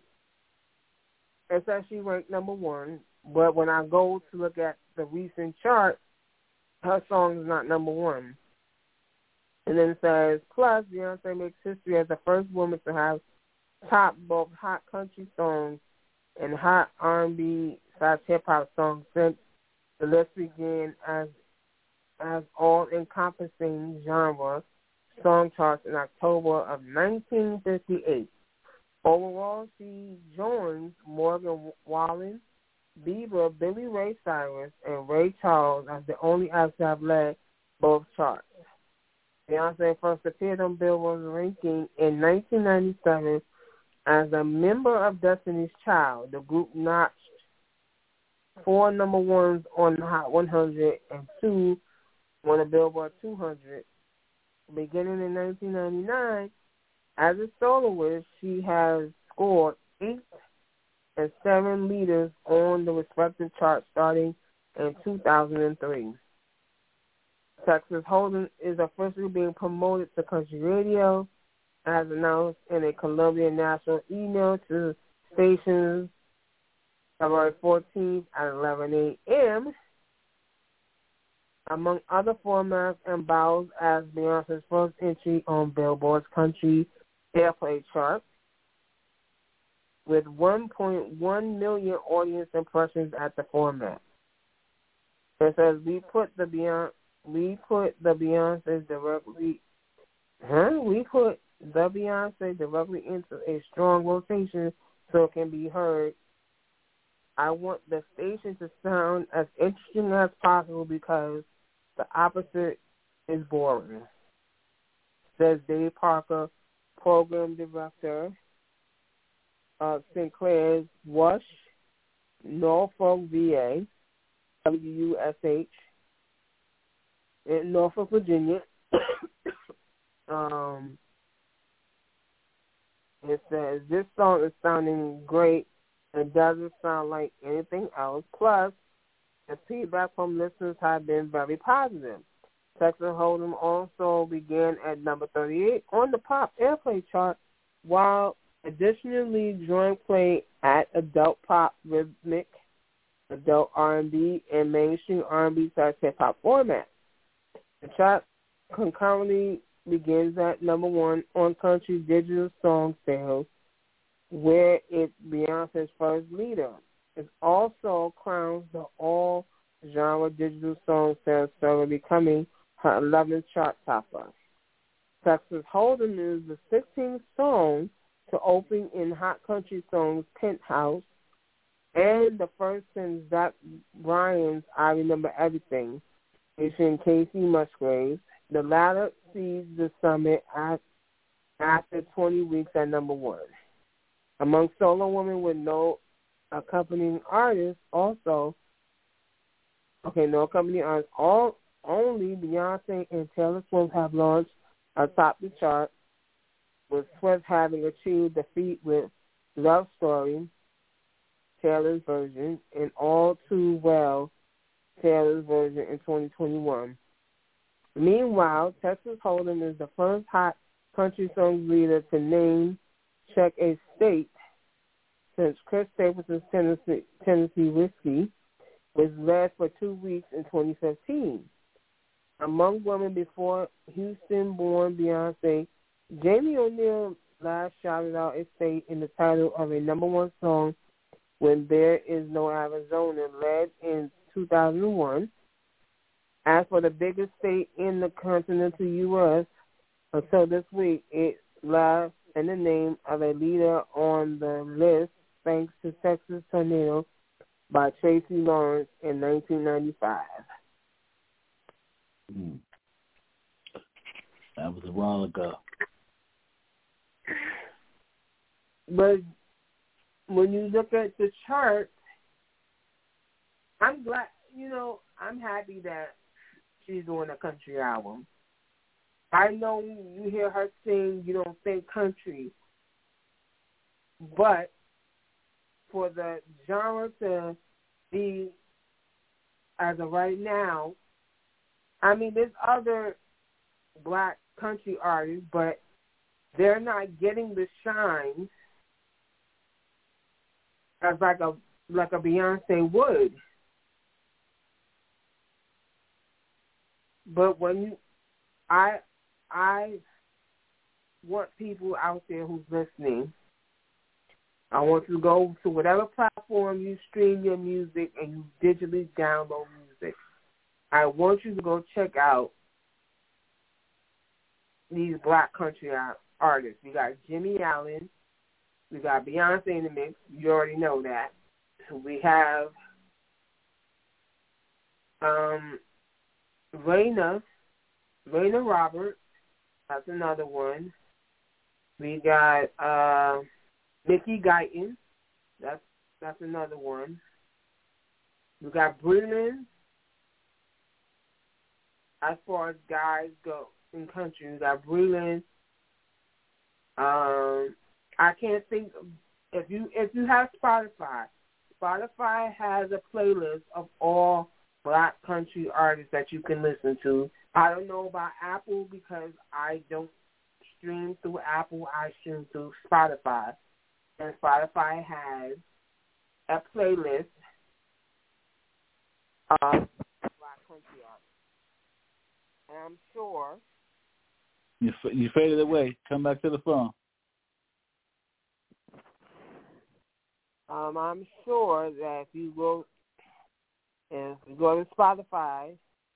it says she ranked number 1, but when I go to look at the recent chart, her song is not number 1. And then it says, plus, Beyonce makes history as the first woman to have topped both hot country songs and hot R&B / hip-hop songs since the list began as all-encompassing genre song charts in October of 1958. Overall, she joins Morgan Wallen, Bieber, Billy Ray Cyrus, and Ray Charles as the only acts to have led both charts. Beyonce first appeared on Billboard's ranking in 1997 as a member of Destiny's Child. The group notched 4 number 1s on the Hot 100 and 2 on the Billboard 200. Beginning in 1999, as a soloist, she has scored 8 and 7 leaders on the respective charts starting in 2003. Texas Hold'em is officially being promoted to country radio, as announced in a Columbia National email to stations February 14th at 11 a.m. Among other formats and bows as Beyonce's first entry on Billboard's country airplay chart, with 1.1 million audience impressions at the format. It says we put the Beyonce directly into a strong rotation so it can be heard. I want the station to sound as interesting as possible because the opposite is boring, says Dave Parker, program director of Sinclair's WUSH, Norfolk, VA, WUSH, in Norfolk, Virginia. It says, this song is sounding great. It doesn't sound like anything else. Plus, the feedback from listeners has been very positive. Texas Hold'em also began at number 38 on the pop airplay chart, while additionally joined play at adult pop, rhythmic, adult R&B, and mainstream R&B / hip-hop formats. The chart concurrently begins at number 1 on country digital song sales, where it's Beyonce's first leader. It also crowns the all-genre digital song sales server, becoming her 11th chart topper. Texas Hold'em is the 16th song to open in Hot Country Songs Penthouse, and the first since Zach Bryan's I Remember Everything, featuring Casey Musgraves. The latter sees the summit after 20 weeks at number 1. Among solo women with no accompanying artists, only Beyonce and Taylor Swift have launched atop the chart, with Swift having achieved the feat with Love Story, Taylor's version, and All Too Well, Taylor's version in 2021. Meanwhile, Texas Hold'em is the first hot country song leader to name check a state since Chris Stapleton's Tennessee Whiskey was led for 2 weeks in 2015. Among women before Houston-born Beyonce, Jamie O'Neal last shouted out a state in the title of a number 1 song, When There Is No Arizona, led in 2001. As for the biggest state in the continental U.S., until this week, it last in the name of a leader on the list, thanks to Texas Tornado by Tracy Lawrence in 1995. That was a while ago. But when you look at the chart, I'm glad, I'm happy that she's doing a country album. I know you hear her sing, you don't think country, but for the genre to be, as of right now, I mean, there's other black country artists, but they're not getting the shine as like a Beyonce would. But I want people out there who's listening, I want you to go to whatever platform you stream your music and you digitally download music. I want you to go check out these black country artists. We got Jimmy Allen. We got Beyonce in the mix. You already know that. We have Raina Roberts. That's another one. We got Mickey Guyton. That's another one. We got Breland. As far as guys go in country, we got Breland. I can't think if you have Spotify. Spotify has a playlist of all black country artists that you can listen to. I don't know about Apple because I don't stream through Apple. I stream through Spotify. And Spotify has a playlist of black country artists. And I'm sure... You faded away. Come back to the phone. I'm sure that if you go to Spotify,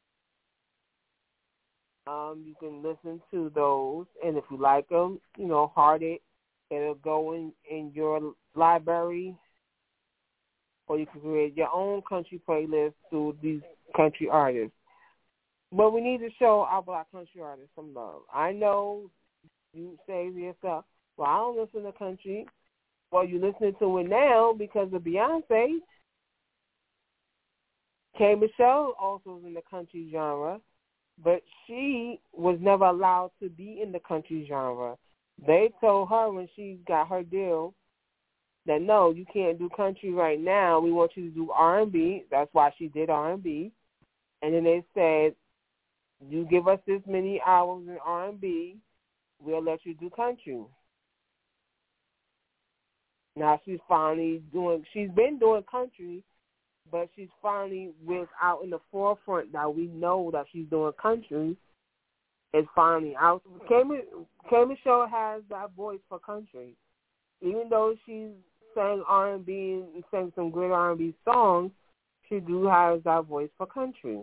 you can listen to those, and if you like them, heart it. It'll go in your library, or you can create your own country playlist through these country artists. But we need to show our black country artists some love. I know you say to yourself, well, I don't listen to country. Well, you're listening to it now because of Beyonce. K. Michelle also is in the country genre, but she was never allowed to be in the country genre. They told her when she got her deal that, no, you can't do country right now. We want you to do R&B. That's why she did R&B. And then they said, you give us this many hours in R&B, we'll let you do country. Now she's been doing country, but she's finally out in the forefront. Now we know that she's doing country. It's finally out. K. Michelle has that voice for country. Even though she sang R&B and sang some great R&B songs, she do have that voice for country.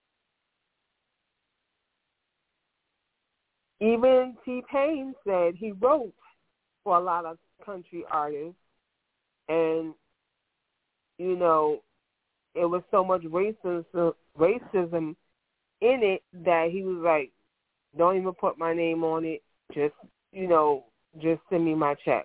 Even T-Pain said he wrote for a lot of country artists, and it was so much racism in it that he was like, don't even put my name on it, just send me my check,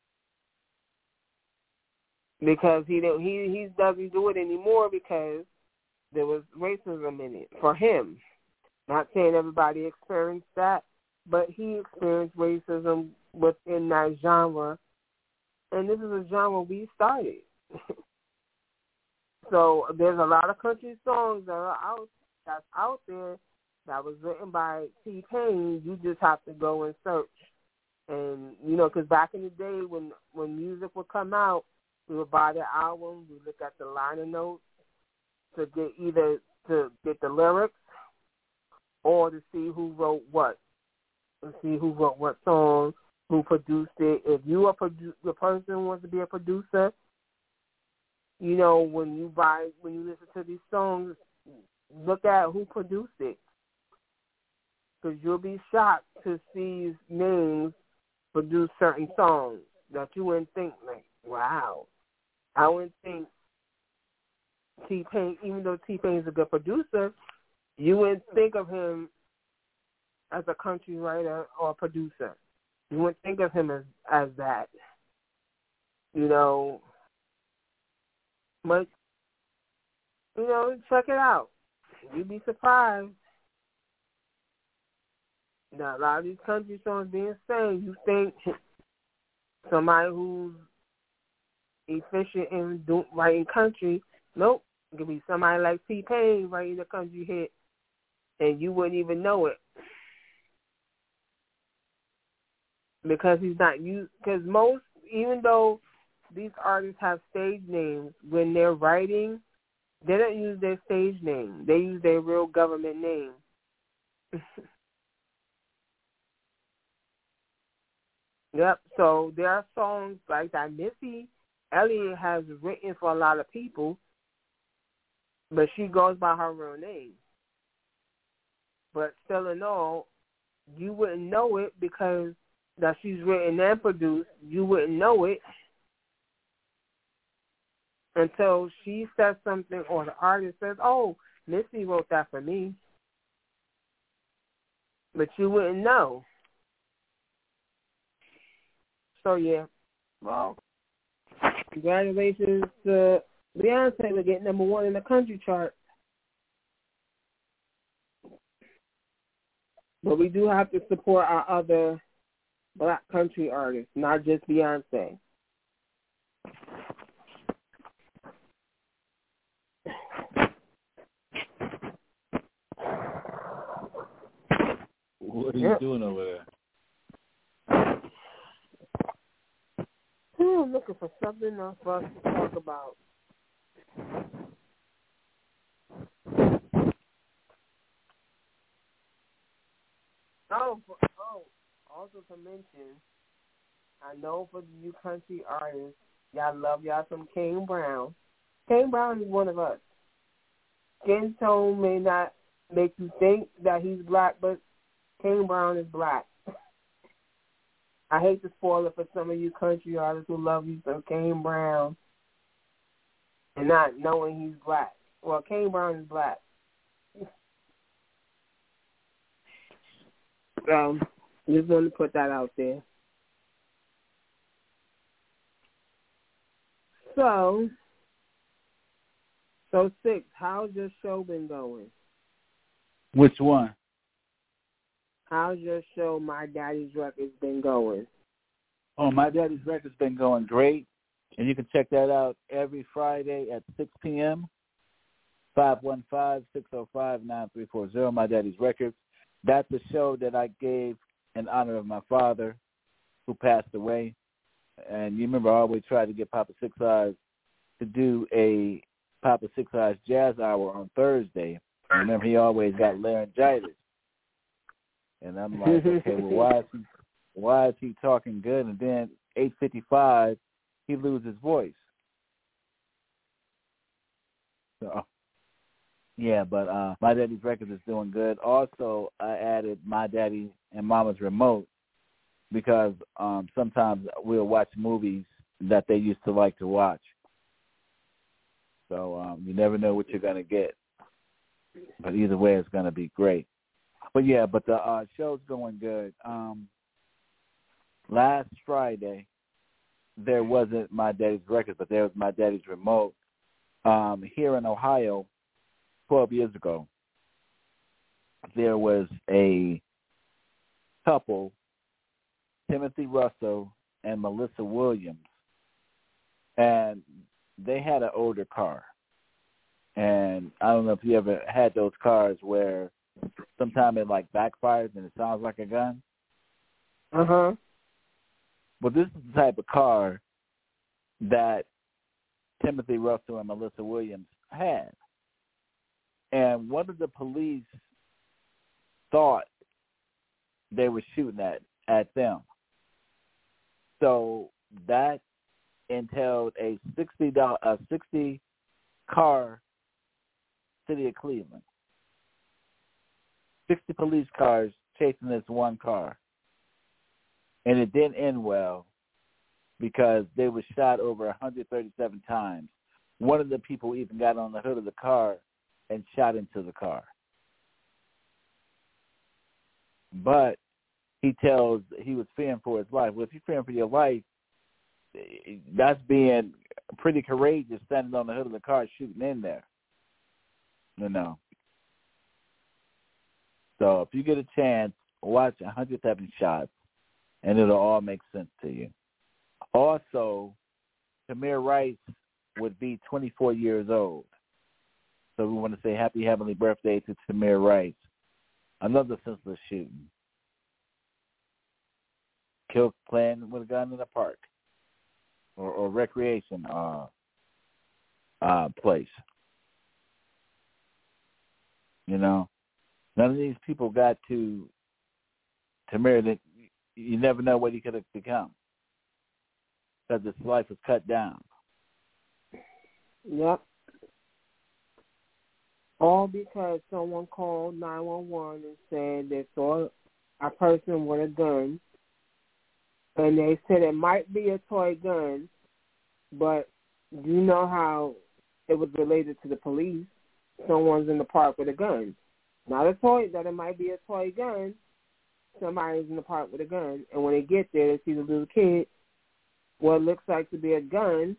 because he doesn't do it anymore because there was racism in it for him. Not saying everybody experienced that, but he experienced racism within that genre. And this is a genre we started. So there's a lot of country songs that's out there that was written by T-Pain. You just have to go and search. And, because back in the day when music would come out, we would buy the album, we look at the liner notes to get the lyrics or to see who wrote what. To see who wrote what song, who produced it. If the person wants to be a producer, when you listen to these songs, look at who produced it. Because you'll be shocked to see names produce certain songs that you wouldn't think, like, wow. I wouldn't think T-Pain, even though T-Pain's a good producer, you wouldn't think of him as a country writer or producer. You wouldn't think of him as that. But, check it out. You'd be surprised. Now, a lot of these country songs being sang, you think somebody who's efficient in writing country, nope. It could be somebody like T-Pain writing a country hit, and you wouldn't even know it. because he's not used. Because most, even though these artists have stage names, when they're writing, they don't use their stage name. They use their real government name. Yep. So there are songs like that. Missy Elliott has written for a lot of people, but she goes by her real name. But still in all, you wouldn't know it because that she's written and produced. You wouldn't know it until she says something or the artist says, "Oh, Missy wrote that for me." But you wouldn't know. So, yeah. Well, congratulations to Beyonce for getting #1 in the country chart. But we do have to support our other black country artists, not just Beyonce. What are you doing over there? I'm looking for something else for us to talk about. Also to mention, I know for you country artists, y'all love y'all some Kane Brown. Kane Brown is one of us. Skin tone may not make you think that he's black, but Kane Brown is black. I hate to spoil it for some of you country artists who love you some Kane Brown and not knowing he's black. Well, Kane Brown is black. Just wanted to put that out there. So 6, how's your show been going? Which one? How's your show, My Daddy's Records, been going? Oh, My Daddy's Records been going great. And you can check that out every Friday at 6 p.m. 515-605-9340, My Daddy's Records. That's a show that I gave in honor of my father who passed away. And you remember I always tried to get Papa Six Eyes to do a Papa Six Eyes Jazz Hour on Thursday. And remember, he always got laryngitis. And I'm like, okay, well, why is he talking good? And then 8:55, he loses his voice. So, yeah, but My Daddy's Records is doing good. Also, I added My Daddy and Mama's Remote because sometimes we'll watch movies that they used to like to watch. So you never know what you're going to get. But either way, it's going to be great. But, yeah, the show's going good. Last Friday, there wasn't My Daddy's Records, but there was My Daddy's Remote. Here in Ohio, 12 years ago, there was a couple, Timothy Russell and Melissa Williams, and they had an older car. And I don't know if you ever had those cars where sometimes it like backfires and it sounds like a gun. Uh-huh. Well, this is the type of car that Timothy Russell and Melissa Williams had. And one of the police thought they were shooting at them. So that entailed a $60 car city of Cleveland. 60 police cars chasing this one car. And it didn't end well because they were shot over 137 times. One of the people even got on the hood of the car and shot into the car. But he tells he was fearing for his life. Well, if you're fearing for your life, that's being pretty courageous, standing on the hood of the car shooting in there. You know. So if you get a chance, watch 107 shots, and it'll all make sense to you. Also, Tamir Rice would be 24 years old. So we want to say happy heavenly birthday to Tamir Rice. Another senseless shooting. playing with a gun in a park or recreation place. You know, none of these people got to marry that. You never know what he could have become because his life was cut down. Yep. All because someone called 911 and said they saw a person with a gun, and they said it might be a toy gun, but you know how it was related to the police. Someone's in the park with a gun. Not a toy, that it might be a toy gun. Somebody's in the park with a gun, and when they get there, they see the little kid, what looks like to be a gun,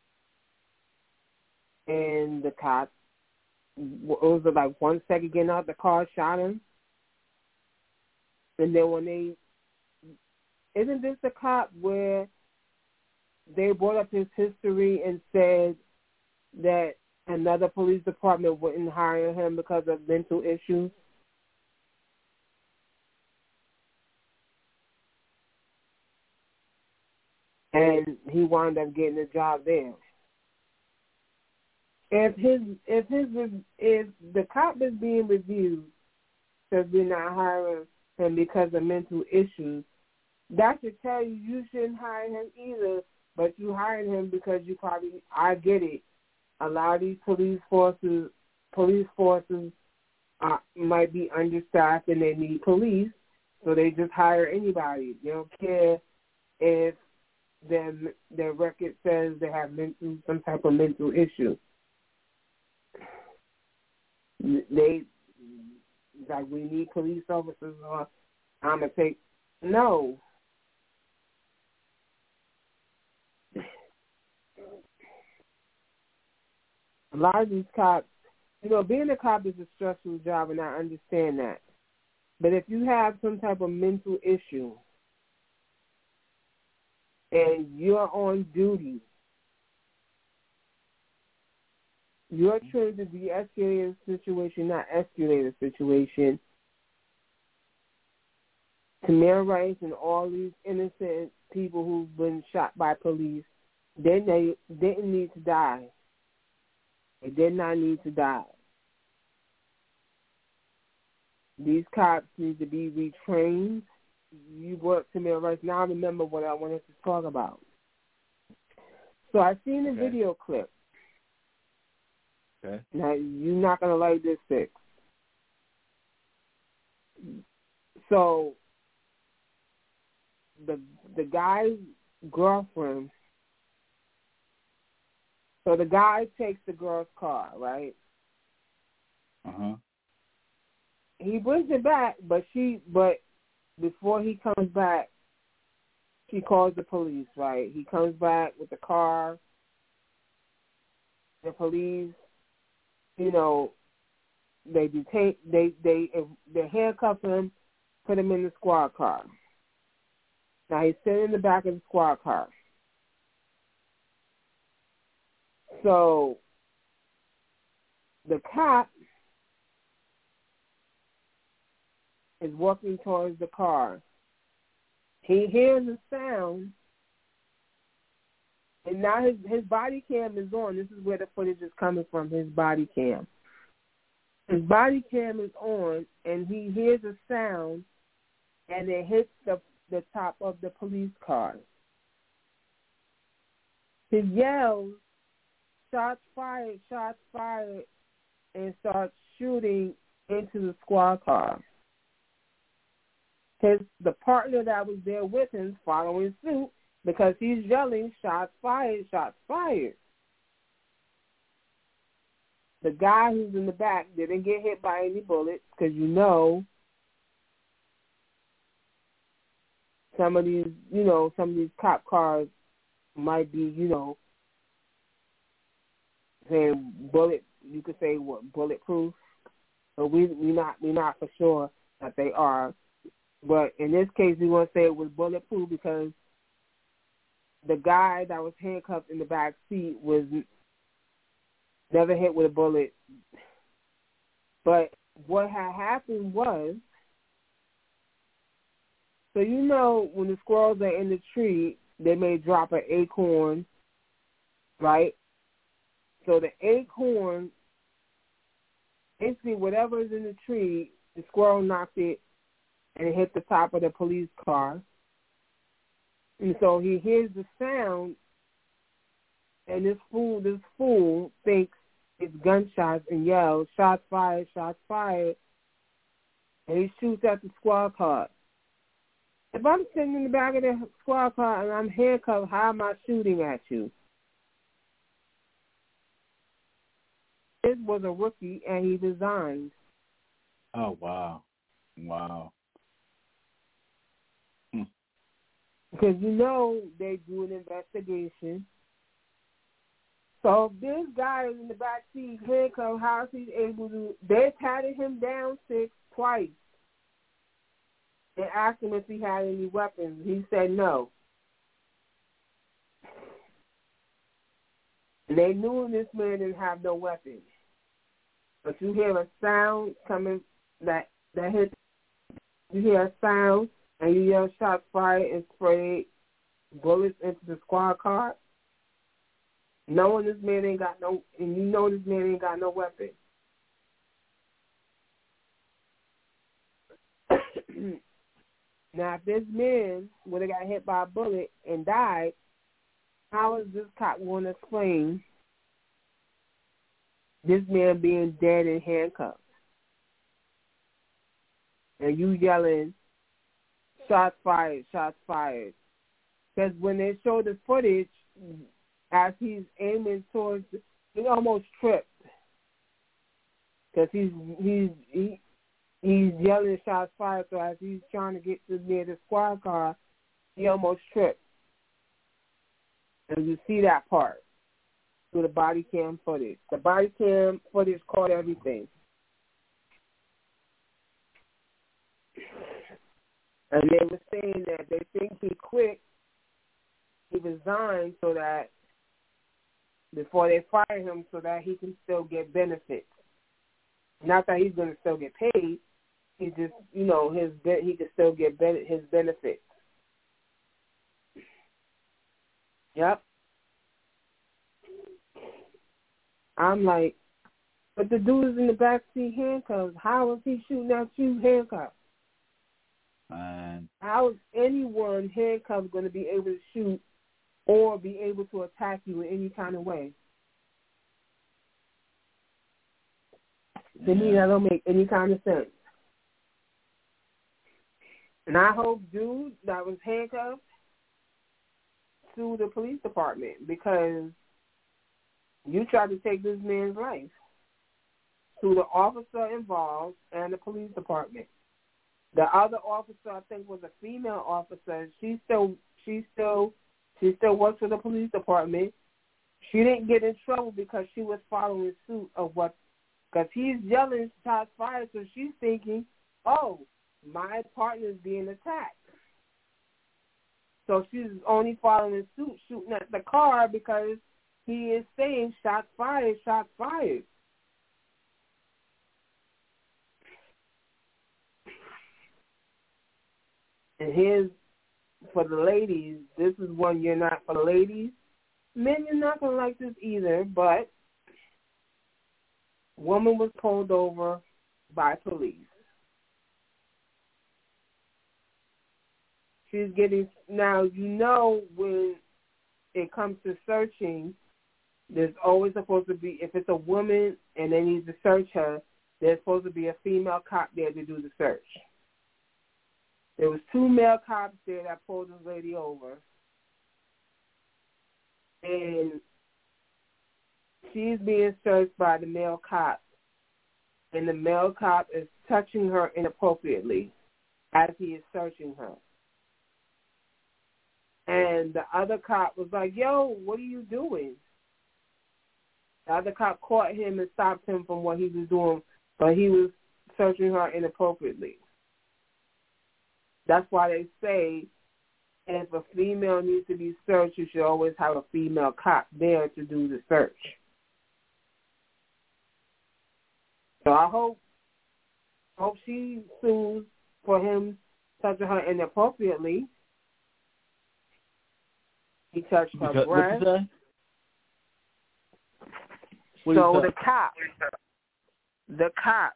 and the cops, it was like 1 second getting out the car, shot him. And then when isn't this the cop where they brought up his history and said that another police department wouldn't hire him because of mental issues? And he wound up getting a job there. If the cop is being reviewed because we're not hiring him because of mental issues, that should tell you shouldn't hire him either, but you hired him because you probably, I get it, a lot of these police forces might be understaffed and they need police, so they just hire anybody. They don't care if their record says they have some type of mental issue. They like, we need police officers, or I'm gonna take no. A lot of these cops, being a cop is a stressful job, and I understand that. But if you have some type of mental issue and you're on duty, you're trying to de-escalate a situation, not escalate a situation. Tamir Rice and all these innocent people who've been shot by police, they didn't need to die. They did not need to die. These cops need to be retrained. You brought Tamir Rice. Now I remember what I wanted to talk about. So I seen a video clip. Okay. Now, you're not going to like this, Six. So, the guy's girlfriend, so the guy takes the girl's car, right? Uh-huh. He brings it back, but before he comes back, she calls the police, right? He comes back with the car. The police, they detain, they handcuff him, put him in the squad car. Now he's sitting in the back of the squad car. So the cop is walking towards the car. He hears a sound, and now his body cam is on. This is where the footage is coming from, his body cam. His body cam is on, and he hears a sound, and it hits the top of the police car. He yells, shots fired, and starts shooting into the squad car. The partner that was there with him is following suit because he's yelling, shots fired, shots fired. The guy who's in the back didn't get hit by any bullets because some of these cop cars might be, saying you could say bulletproof, but we're not for sure that they are. But in this case, we want to say it was bulletproof because the guy that was handcuffed in the back seat was never hit with a bullet. But what had happened was So you know when the squirrels are in the tree, they may drop an acorn, right? So the acorn, basically whatever is in the tree, the squirrel knocked it and it hit the top of the police car. And so he hears the sound, and this fool thinks it's gunshots and yells, shots fired, and he shoots at the squad car. If I'm sitting in the back of the squad car and I'm handcuffed, how am I shooting at you? This was a rookie, and he resigned. Oh, wow. Wow. Because you know they do an investigation. So if this guy is in the back seat, handcuffed, how is he able to? They patted him down twice. They asked him if he had any weapons. He said no. And they knew this man didn't have no weapons. But you hear a sound coming that hit. You hear a sound, and you hear shots fired and sprayed bullets into the squad car. Knowing this man ain't got no, and you know this man ain't got no weapon. Now, if this man would have got hit by a bullet and died, how is this cop going to explain this man being dead in handcuffs? And you yelling, shots fired, shots fired. Because when they show the footage, as he's aiming towards, he almost tripped. Because he's yelling shots fired, so as he's trying to get to near the squad car, he almost tripped. And you see that part through the body cam footage. The body cam footage caught everything. And they were saying that they think he quit, he resigned so that before they fire him so that he can still get benefits. Not that he's going to still get paid. He just, he can still get his benefits. Yep. I'm like, but the dude is in the backseat handcuffed. How is he shooting at you handcuffed? How is anyone handcuffed going to be able to shoot or be able to attack you in any kind of way? To me, that don't make any kind of sense. And I hope dude that was handcuffed sue the police department because you tried to take this man's life. Sue the officer involved and the police department. The other officer, I think, was a female officer. She still works for the police department. She didn't get in trouble because she was following suit of what, because he's yelling shots fired, so she's thinking, oh, my partner's being attacked. So she's only following suit, shooting at the car because he is saying shots fired, shots fired. And here's, for the ladies, this is one you're not for the ladies. Men, you're not going to like this either, but woman was pulled over by police. She's getting, now when it comes to searching, there's always supposed to be, if it's a woman and they need to search her, there's supposed to be a female cop there to do the search. There was 2 male cops there that pulled this lady over. And she's being searched by the male cop. And the male cop is touching her inappropriately as he is searching her. And the other cop was like, yo, what are you doing? The other cop caught him and stopped him from what he was doing, but he was searching her inappropriately. That's why they say if a female needs to be searched, you should always have a female cop there to do the search. So I hope she sues for him touching her inappropriately. He touched her breast. What you say? So the cop,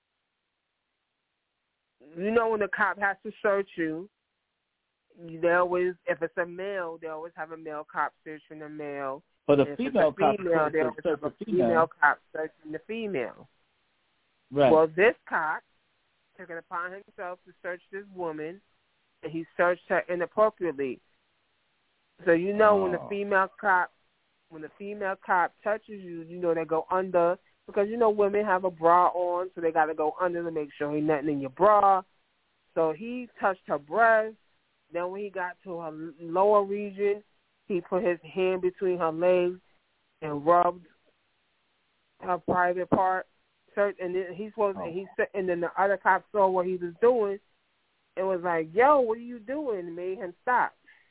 you know, when the cop has to search you, they always, if it's a male, they always have a male cop searching the male. But a female cop, they always have a female cop searching the female. Right. Well, this cop took it upon himself to search this woman, and he searched her inappropriately. So you know when the female cop touches you, you know they go under, because you know women have a bra on, so they got to go under to make sure ain't nothing in your bra. So he touched her breast. Then when he got to her lower region, he put his hand between her legs and rubbed her private part. And then and then the other cop saw what he was doing and was like, "Yo, what are you doing?" And made him stop.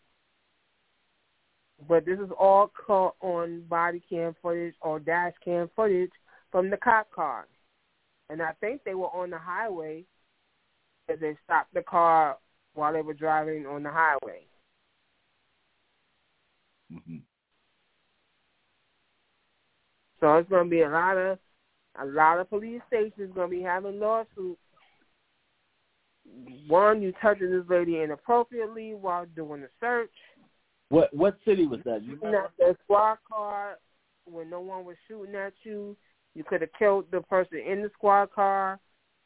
But this is all caught on body cam footage or dash cam footage from the cop car. And I think they were on the highway because they stopped the car while they were driving on the highway. Mm-hmm. So it's going to be a lot of police stations going to be having lawsuits. One, you touching this lady inappropriately while doing the search. What city was that? You know? The squad car, when no one was shooting at you, you could have killed the person in the squad car.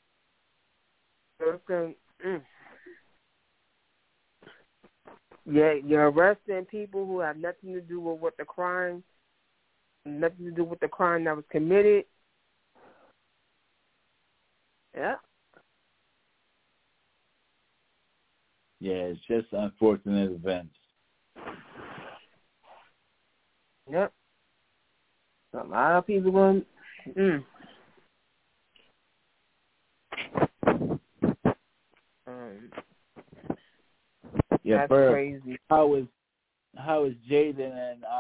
So it's going Yeah, you're arresting people who have nothing to do with the crime that was committed. Yeah. Yeah, it's just unfortunate events. Yep. A lot of people going. Yeah, that's crazy. How is Jaden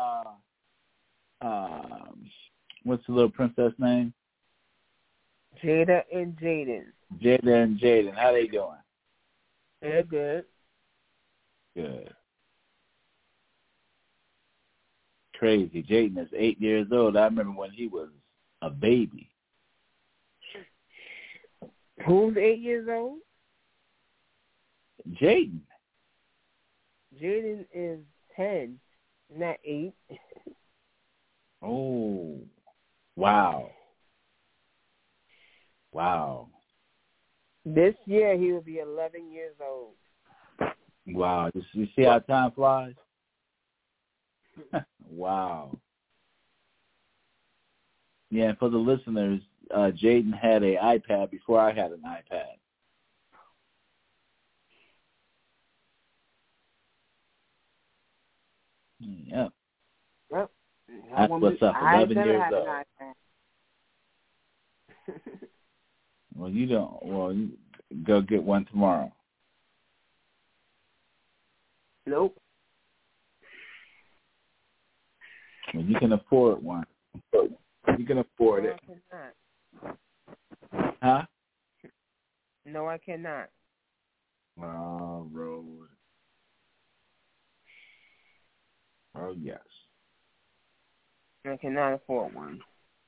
and what's the little princess name? Jada and Jaden. Jada and Jaden. How they doing? They're good. Good. Crazy. Jaden is 8 years old. I remember when he was a baby. Who's 8 years old? Jaden. Jaden is 10, not 8. Oh, wow. Wow. This year he will be 11 years old. Wow. You see how time flies? Wow. Yeah, and for the listeners, Jaden had an iPad before I had an iPad. Yep. Yep. That's what's up. 11 years old. Well, you don't. Well, you go get one tomorrow. Nope. Well, you can afford one. You can afford it. I cannot. Huh? No, I cannot. Oh, Rose. Oh, yes. I cannot afford one.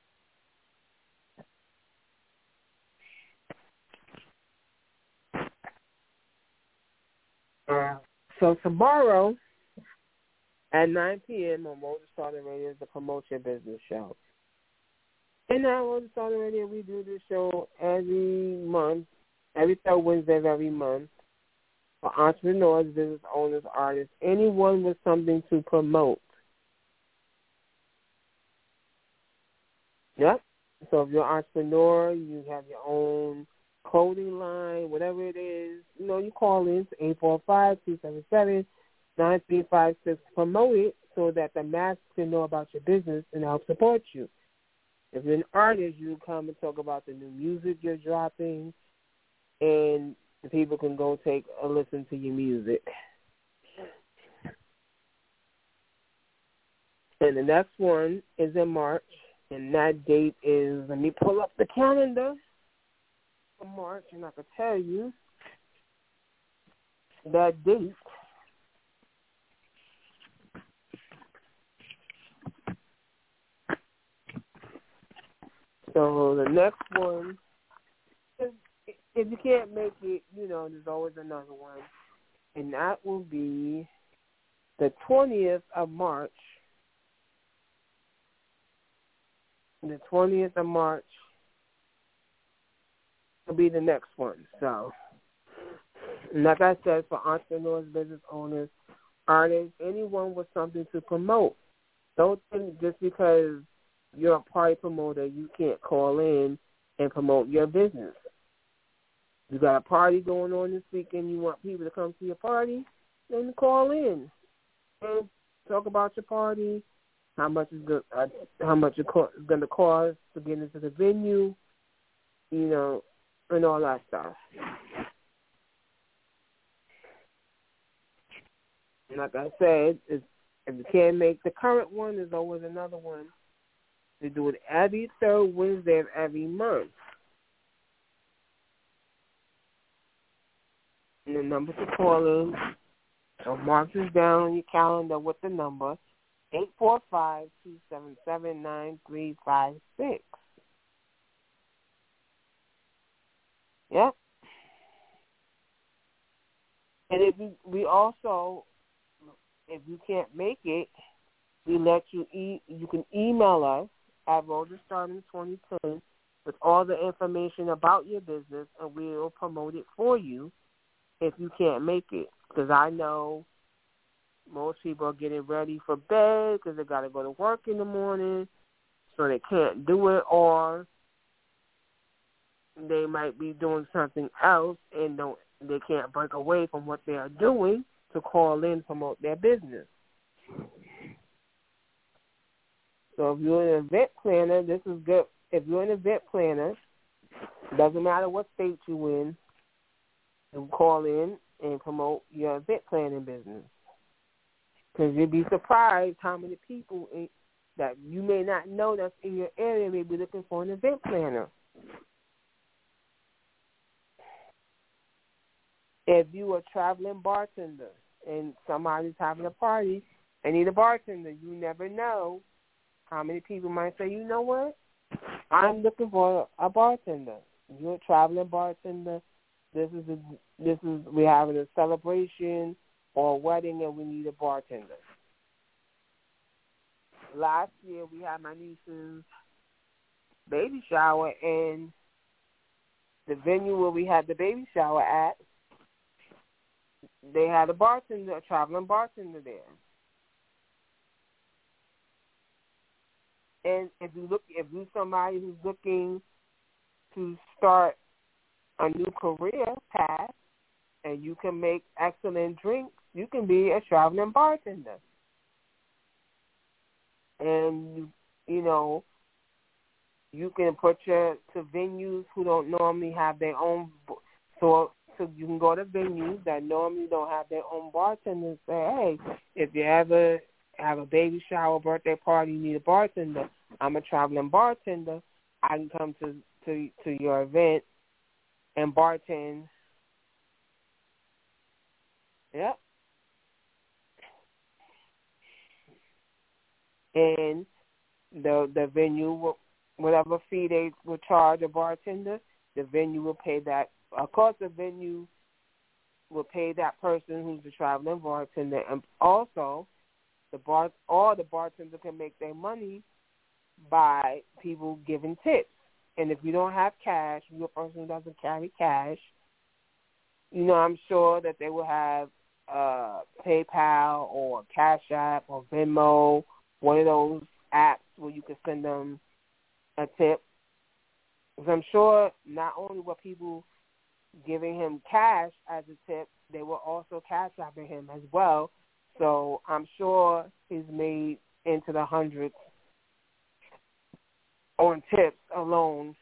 So tomorrow at 9 p.m. on Motor Starter Radio is the Promote Your Business show. And now on Motor Starter Radio, we do this show every month, every third Wednesday of every month, for entrepreneurs, business owners, artists, anyone with something to promote. Yep. So if you're an entrepreneur, you have your own clothing line, whatever it is, you call in to 845-277-9356. Promote it so that the masses can know about your business and help support you. If you're an artist, you come and talk about the new music you're dropping, and the people can go take a listen to your music. And the next one is in March, and that date is, let me pull up the calendar for March, and I can tell you. that date. So the next one, if you can't make it, there's always another one. And that will be the 20th of March. The 20th of March will be the next one. So, like I said, for entrepreneurs, business owners, artists, anyone with something to promote. Don't think just because you're a party promoter, you can't call in and promote your business. You got a party going on this weekend, you want people to come to your party, then call in and talk about your party, how much it's going to cost to get into the venue, and all that stuff. And like I said, if you can't make the current one, there's always another one. They do it every third Wednesday of every month. And the number to call in, so mark this down on your calendar with the number, 845-277-9356. Yep. And if you can't make it, we let you you can email us at RoadToStardom2010 with all the information about your business, and we'll promote it for you if you can't make it. Because I know most people are getting ready for bed because they got to go to work in the morning, so they can't do it, or they might be doing something else and they can't break away from what they are doing to call in, promote their business. So if you're an event planner, this is good. If you're an event planner, doesn't matter what state you're in, you call in and promote your event planning business. Because you'd be surprised how many people that you may not know that's in your area may be looking for an event planner. If you are a traveling bartender and somebody's having a party and need a bartender, you never know how many people might say, you know what, I'm looking for a bartender. You're a traveling bartender. We're having a celebration or a wedding and we need a bartender. Last year we had my niece's baby shower, and the venue where we had the baby shower at, they had a bartender, a traveling bartender there. And if you're somebody who's looking to start a new career path and you can make excellent drinks, you can be a traveling bartender. And, you can put to venues who don't normally have their own, so you can go to venues that normally don't have their own bartender and say, hey, if you ever have a baby shower, birthday party, you need a bartender, I'm a traveling bartender, I can come to your event and bartend. Yep. And the venue, whatever fee they will charge a bartender, the venue will pay that. Of course, the venue will pay that person who's the traveling bartender, and also all the bartenders can make their money by people giving tips. And if you don't have cash, you're a person who doesn't carry cash, I'm sure that they will have PayPal or Cash App or Venmo, one of those apps where you can send them a tip. Because I'm sure not only were people giving him cash as a tip, they were also Cash Apping him as well. So I'm sure he's made into the hundreds on tips alone.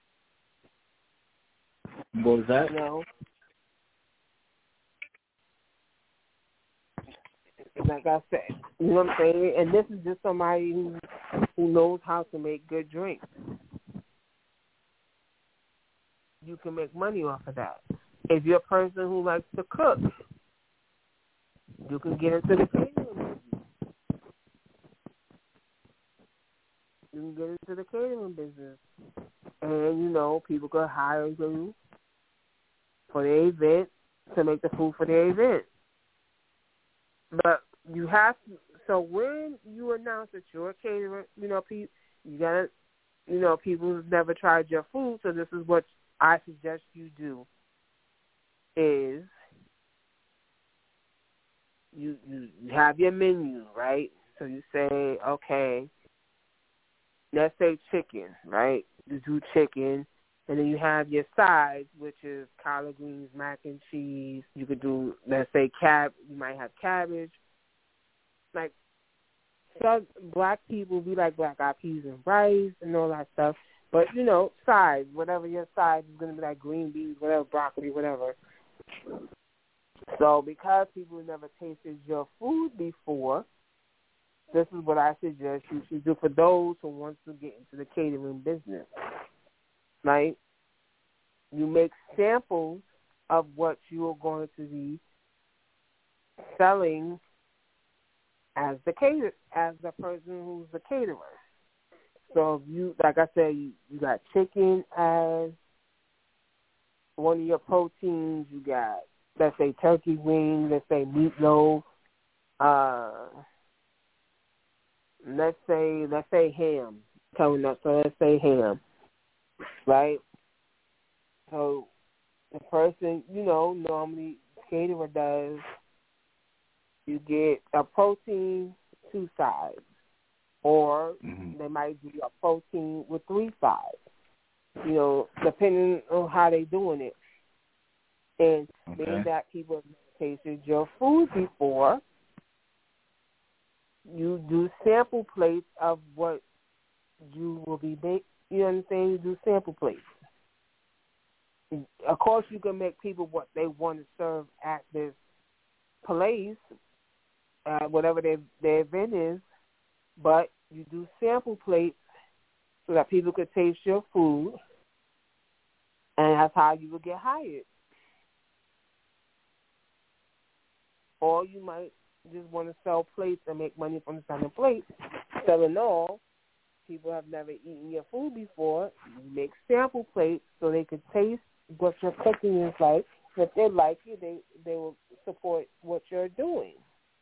What was that? Like I said, you know what I'm saying? And this is just somebody who knows how to make good drinks. You can make money off of that. If you're a person who likes to cook, You can get into the catering business. You can get into the catering business. And, you know, people could hire you for the event to make the food for the event. But you have to, so when you announce that you're a caterer, you know, you gotta, you know, people who've never tried your food, so this is what I suggest you do is you have your menu, right? So you say, okay, let's say chicken, right? You do chicken, and then you have your sides, which is collard greens, mac and cheese. You could do, let's say, you might have cabbage. Like, some black people, we like black-eyed peas and rice and all that stuff. But, you know, sides, whatever your side is going to be, like green beans, whatever, broccoli, whatever. So because people have never tasted your food before, this is what I suggest you should do for those who want to get into the catering business, right? You make samples of what you are going to be selling as the person who's the caterer. So if you, like I said, you got chicken as one of your proteins. You got, let's say, turkey wings. Let's say meatloaf. Let's say ham. Coming up, so let's say ham, right? So the person, you know, normally caterer does, you get a protein 2 sides, or they might do a protein with 3 sides, you know, depending on how they're doing it. And being that people have tasted your food before, you do sample plates of what you will be making. You know what I'm saying? You do sample plates. Of course, you can make people what they want to serve at this place, whatever their event is, but you do sample plates so that people could taste your food, and that's how you will get hired. Or you might just want to sell plates and make money from selling plates. Selling all, people have never eaten your food before. You make sample plates so they could taste what your cooking is like. If they like you, they will support what you're doing.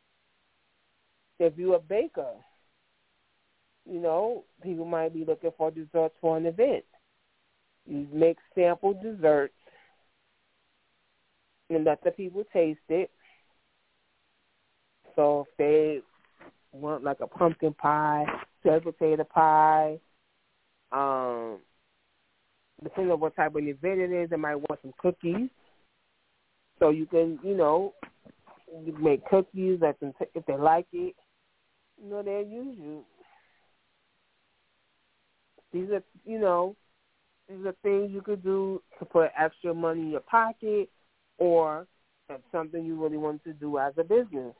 If you're a baker, you know, people might be looking for desserts for an event. You make sample desserts and let the people taste it. So if they want like a pumpkin pie, sweet potato pie, depending on what type of event it is, they might want some cookies. So you can, you know, you make cookies, let them if they like it, you know, they'll use you. These are, you know, these are things you could do to put extra money in your pocket, or that's something you really want to do as a business.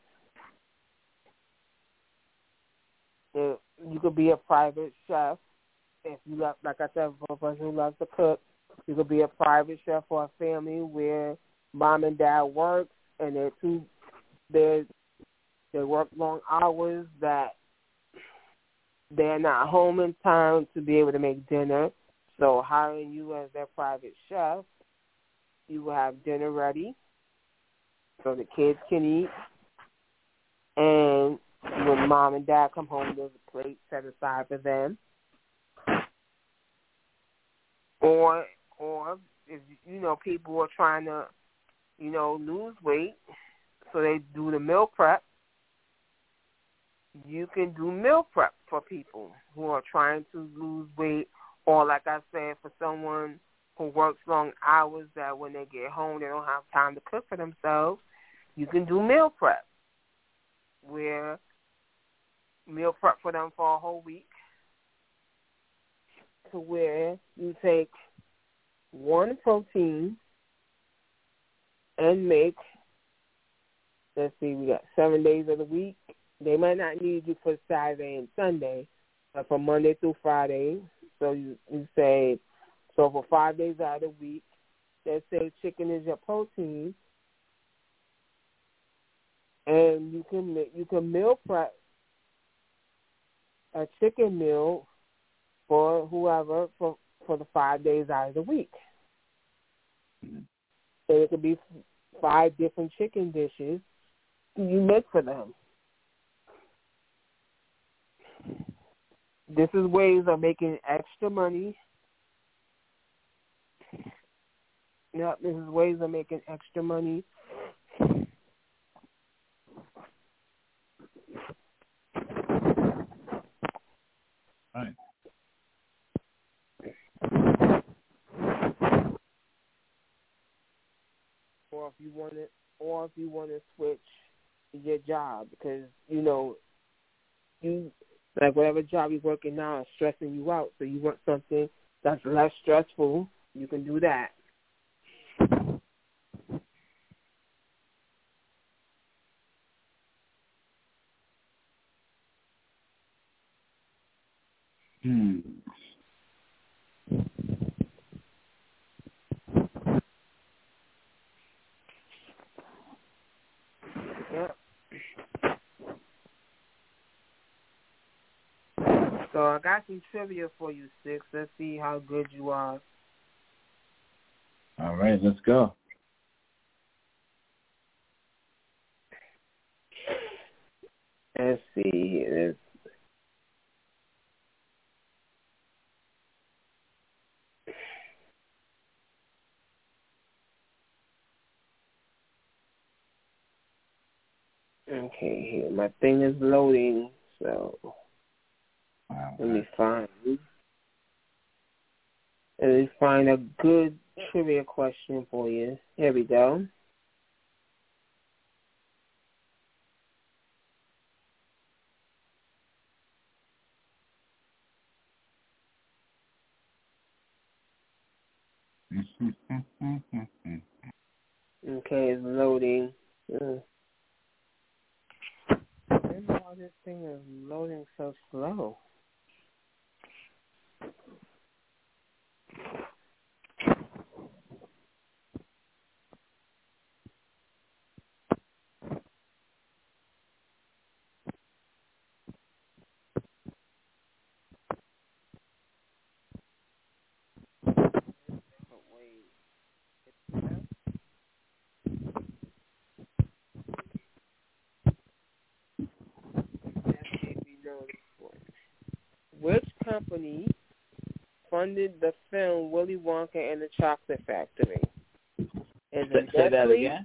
You could be a private chef if you love, like I said, for a person who loves to cook. You could be a private chef for a family where mom and dad work, and they work long hours that they're not home in time to be able to make dinner. So hiring you as their private chef, you will have dinner ready so the kids can eat, and when mom and dad come home, there's a plate set aside for them. Or if, you know, people are trying to, you know, lose weight, so they do the meal prep. You can do meal prep for people who are trying to lose weight, or like I said, for someone who works long hours that when they get home they don't have time to cook for themselves. You can do meal prep, where meal prep for them for a whole week, to where you take one protein and make, let's see, we got 7 days of the week. They might not need you for Saturday and Sunday, but for Monday through Friday. So you say, so for 5 days out of the week, let's say chicken is your protein. and you can meal prep a chicken meal for whoever for the 5 days out of the week. So it could be 5 different chicken dishes you make for them. This is ways of making extra money. Yep, this is ways of making extra money. Right. Or if you want to switch your job, because you like whatever job you're working now is stressing you out, so you want something that's less stressful, you can do that. Yep. So I got some trivia for you, Six. Let's see how good you are. All right, let's go. Let's see. Okay, here. My thing is loading, so let me find a good trivia question for you. Here we go. Okay, it's loading. I don't know why this thing is loading so slow. Which company funded the film Willy Wonka and the Chocolate Factory? Say that again.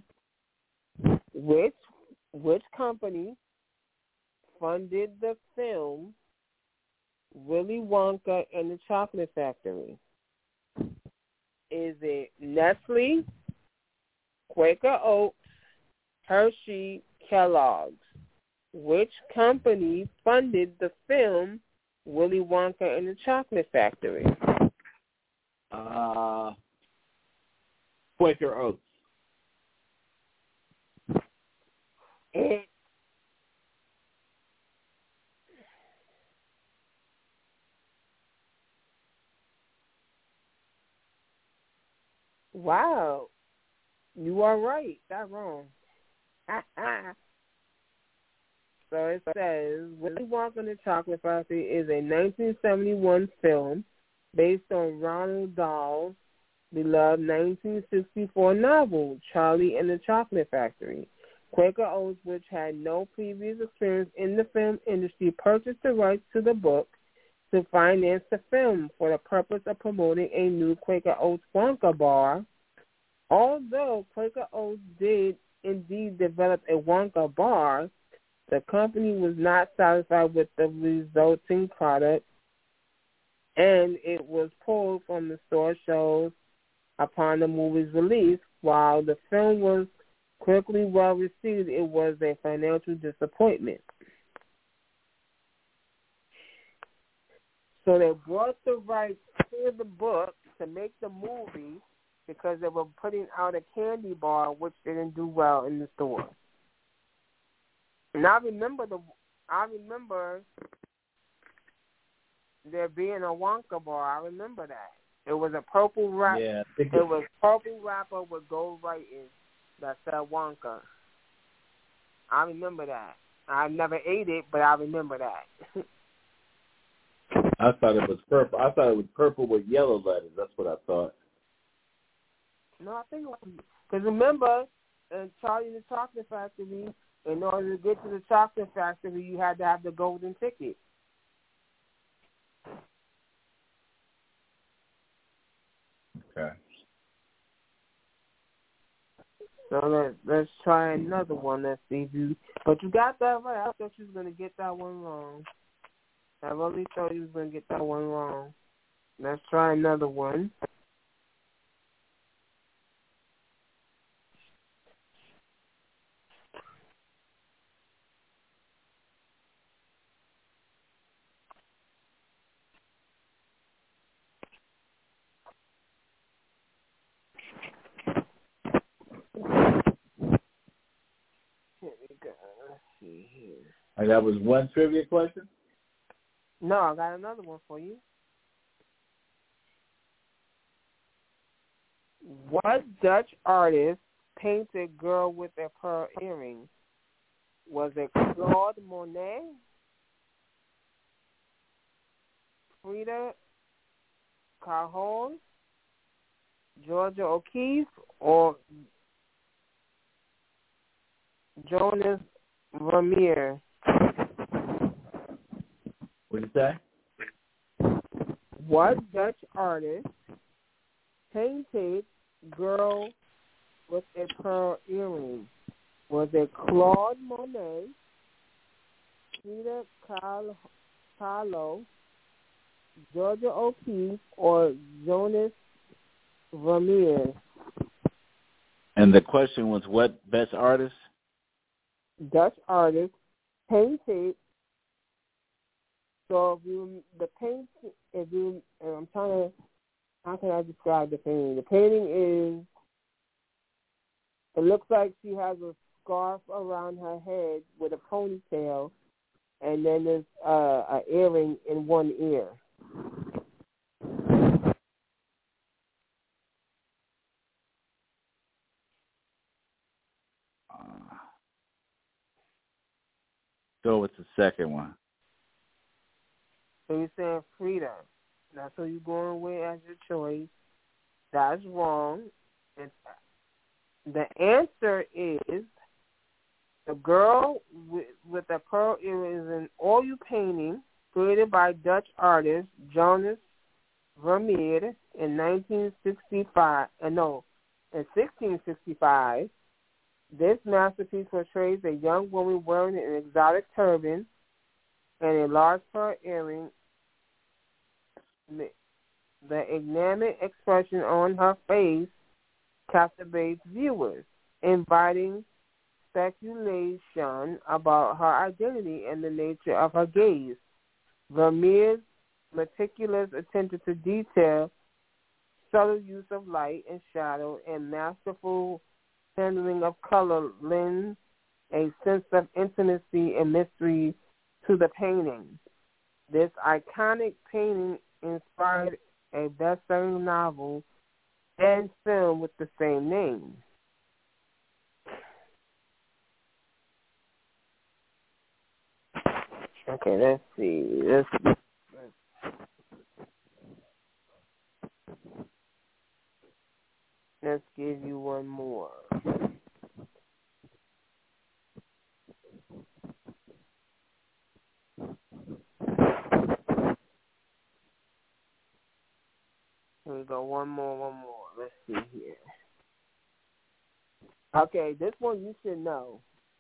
Which company funded the film Willy Wonka and the Chocolate Factory? Is it Nestle, Quaker Oats, Hershey, Kellogg's? Which company funded the film Willy Wonka and the Chocolate Factory? Quaker Oats. Wow. You are right. That's wrong. So it says, Willy Wonka and the Chocolate Factory is a 1971 film based on Roald Dahl's beloved 1964 novel, Charlie and the Chocolate Factory. Quaker Oats, which had no previous experience in the film industry, purchased the rights to the book to finance the film for the purpose of promoting a new Quaker Oats Wonka bar. Although Quaker Oats did indeed develop a Wonka bar, the company was not satisfied with the resulting product, and it was pulled from the store shelves upon the movie's release. While the film was quickly well received, it was a financial disappointment. So they brought the rights to the book to make the movie because they were putting out a candy bar which didn't do well in the store. And I remember there being a Wonka bar. I remember that. It was a purple wrap. Yeah, it was purple wrapper with gold writing that said Wonka. I remember that. I never ate it, but I remember that. I thought it was purple. I thought it was purple with yellow letters. That's what I thought. No, I think it was, because remember, in Charlie and the Chocolate Factory, in order to get to the chocolate factory, you had to have the golden ticket. Okay. So let's try another one. Let's see if you. But you got that right. I thought you was gonna get that one wrong. I really thought you was gonna get that one wrong. Let's try another one. Here we go. Let's see here. And that was one trivia question? No, I got another one for you. What Dutch artist painted Girl with a Pearl Earring? Was it Claude Monet, Frida Kahlo, Georgia O'Keeffe, or Jonas Vermeer? What did you say? What Dutch artist painted Girl with a Pearl Earring? Was it Claude Monet, Frida Kahlo, Georgia O'Keeffe, or Jonas Vermeer? And the question was what best artist? Dutch artist painted. So I'm trying to, how can I describe the painting? The painting is, it looks like she has a scarf around her head with a ponytail, and then there's an earring in one ear. Go with the second one. So you're saying Frida. That's who you're going with as your choice. That's wrong. The answer is The Girl with a Pearl Earring is an oil painting created by Dutch artist Jonas Vermeer in 1665. This masterpiece portrays a young woman wearing an exotic turban and a large pearl earring. The enigmatic expression on her face captivates viewers, inviting speculation about her identity and the nature of her gaze. Vermeer's meticulous attention to detail, subtle use of light and shadow, and masterful handling of color lends a sense of intimacy and mystery to the painting. This iconic painting inspired a best-selling novel and film with the same name. Okay, let's see. Let's give you one more. Here we go. One more. Let's see here. Okay, this one you should know.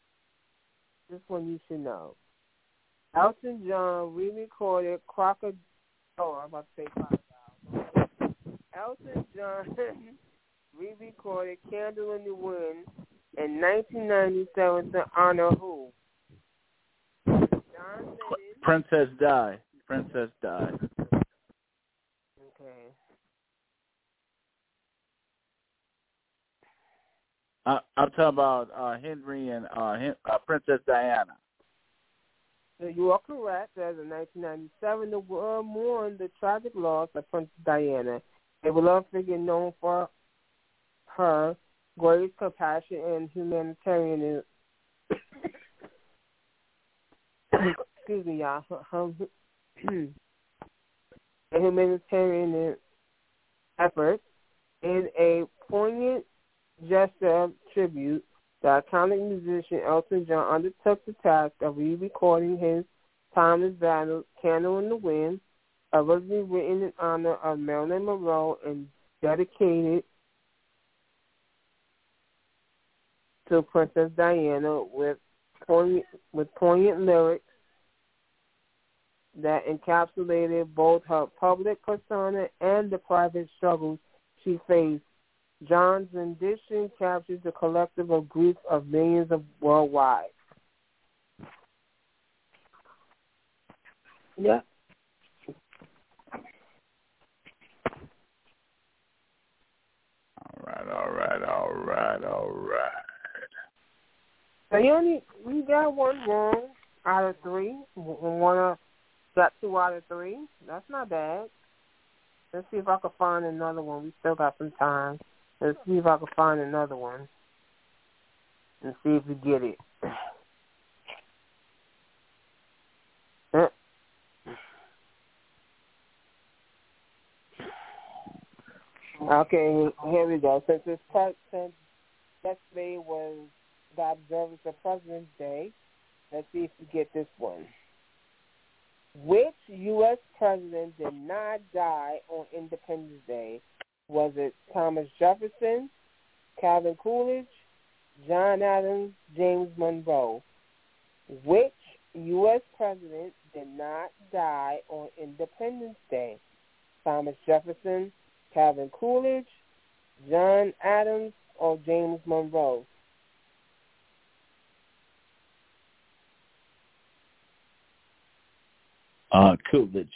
Elton John re-recorded Crocodile. Oh, I'm about to say Crocodile. Elton John re-recorded Candle in the Wind in 1997 to honor who? John Lennon. Princess Di. Okay. I'm talking about Henry and Princess Diana. So you are correct. As in 1997, the world mourned the tragic loss of Princess Diana, a beloved figure known for her great compassion and humanitarianism. excuse me, y'all, a humanitarian effort in a poignant gesture of tribute. The iconic musician Elton John undertook the task of re-recording his timeless ballad, Candle in the Wind, originally written in honor of Marilyn Monroe and dedicated to Princess Diana with poignant lyrics that encapsulated both her public persona and the private struggles she faced. John's rendition captures the collective of grief of millions of worldwide. Yeah. All right. So you got one wrong out of three. Got 2 out of 3. That's not bad. Let's see if I can find another one. We still got some time. Let's see if I can find another one and see if we get it. Okay, here we go. Since yesterday was the observance of President's Day, let's see if we get this one. Which U.S. president did not die on Independence Day? Was it Thomas Jefferson, Calvin Coolidge, John Adams, James Monroe? Which U.S. president did not die on Independence Day? Thomas Jefferson, Calvin Coolidge, John Adams, or James Monroe? Coolidge.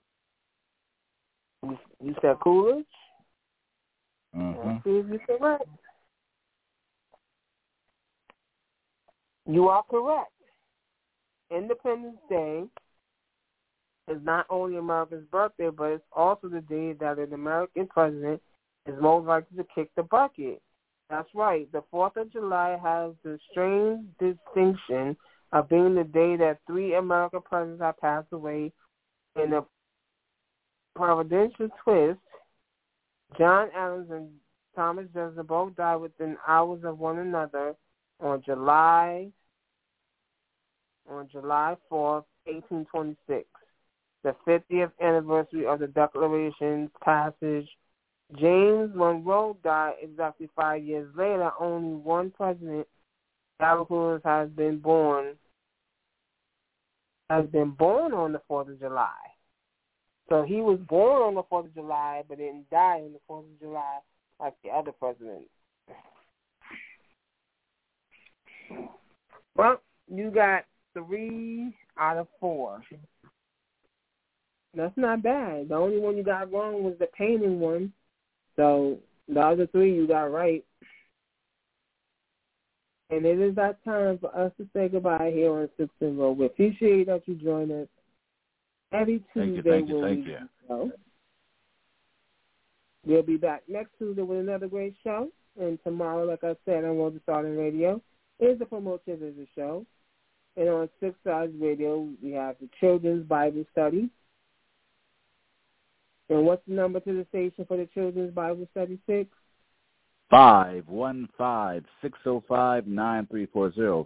You said Coolidge? Mm-hmm. Let's see if you're correct. You are correct. Independence Day is not only America's birthday, but it's also the day that an American president is most likely to kick the bucket. That's right. The 4th of July has the strange distinction of being the day that 3 American presidents have passed away in a providential twist. John Adams and Thomas Jefferson both died within hours of one another on July 4th, 1826, the 50th anniversary of the Declaration's passage. James Monroe died exactly 5 years later. Only one president, Calvin has been born on the 4th of July. So he was born on the 4th of July, but didn't die on the 4th of July like the other presidents. Well, you got 3 out of 4. That's not bad. The only one you got wrong was the painting one. So the other 3 you got right. And it is that time for us to say goodbye here on 6 and Roll. We appreciate that you join us every Tuesday. Thank you. Show. We'll be back next Tuesday with another great show. And tomorrow, like I said, on World of Starting Radio, is the Promotion Visit Show. And on 6 Sides Radio, we have the Children's Bible Study. And what's the number to the station for the Children's Bible Study, 6? 515-605-9340.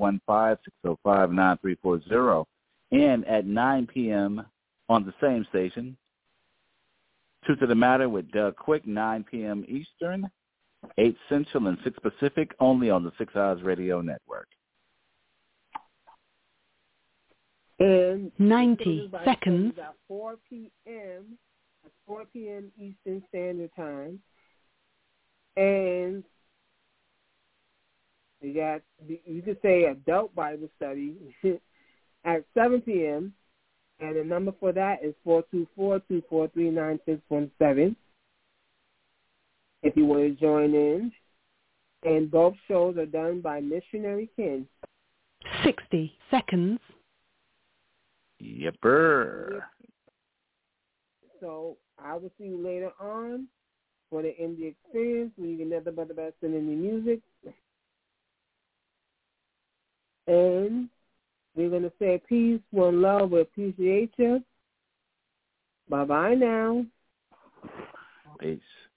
515-605-9340. And at 9 p.m. on the same station, Truth of the Matter with Doug Quick, 9 p.m. Eastern, 8 Central, and 6 Pacific, only on the 6 Hours Radio Network. And 90 seconds. At 4 p.m. At 4 p.m. Eastern Standard Time. And you could say Adult Bible Study at 7 p.m. And the number for that is 424-243-9617 if you want to join in. And both shows are done by Missionary Ken. 60 seconds. Yepper. So I will see you later on for the Indie Experience where you can never but the best in indie music. And We're going to say peace, one love. We appreciate you. Bye-bye now. Peace.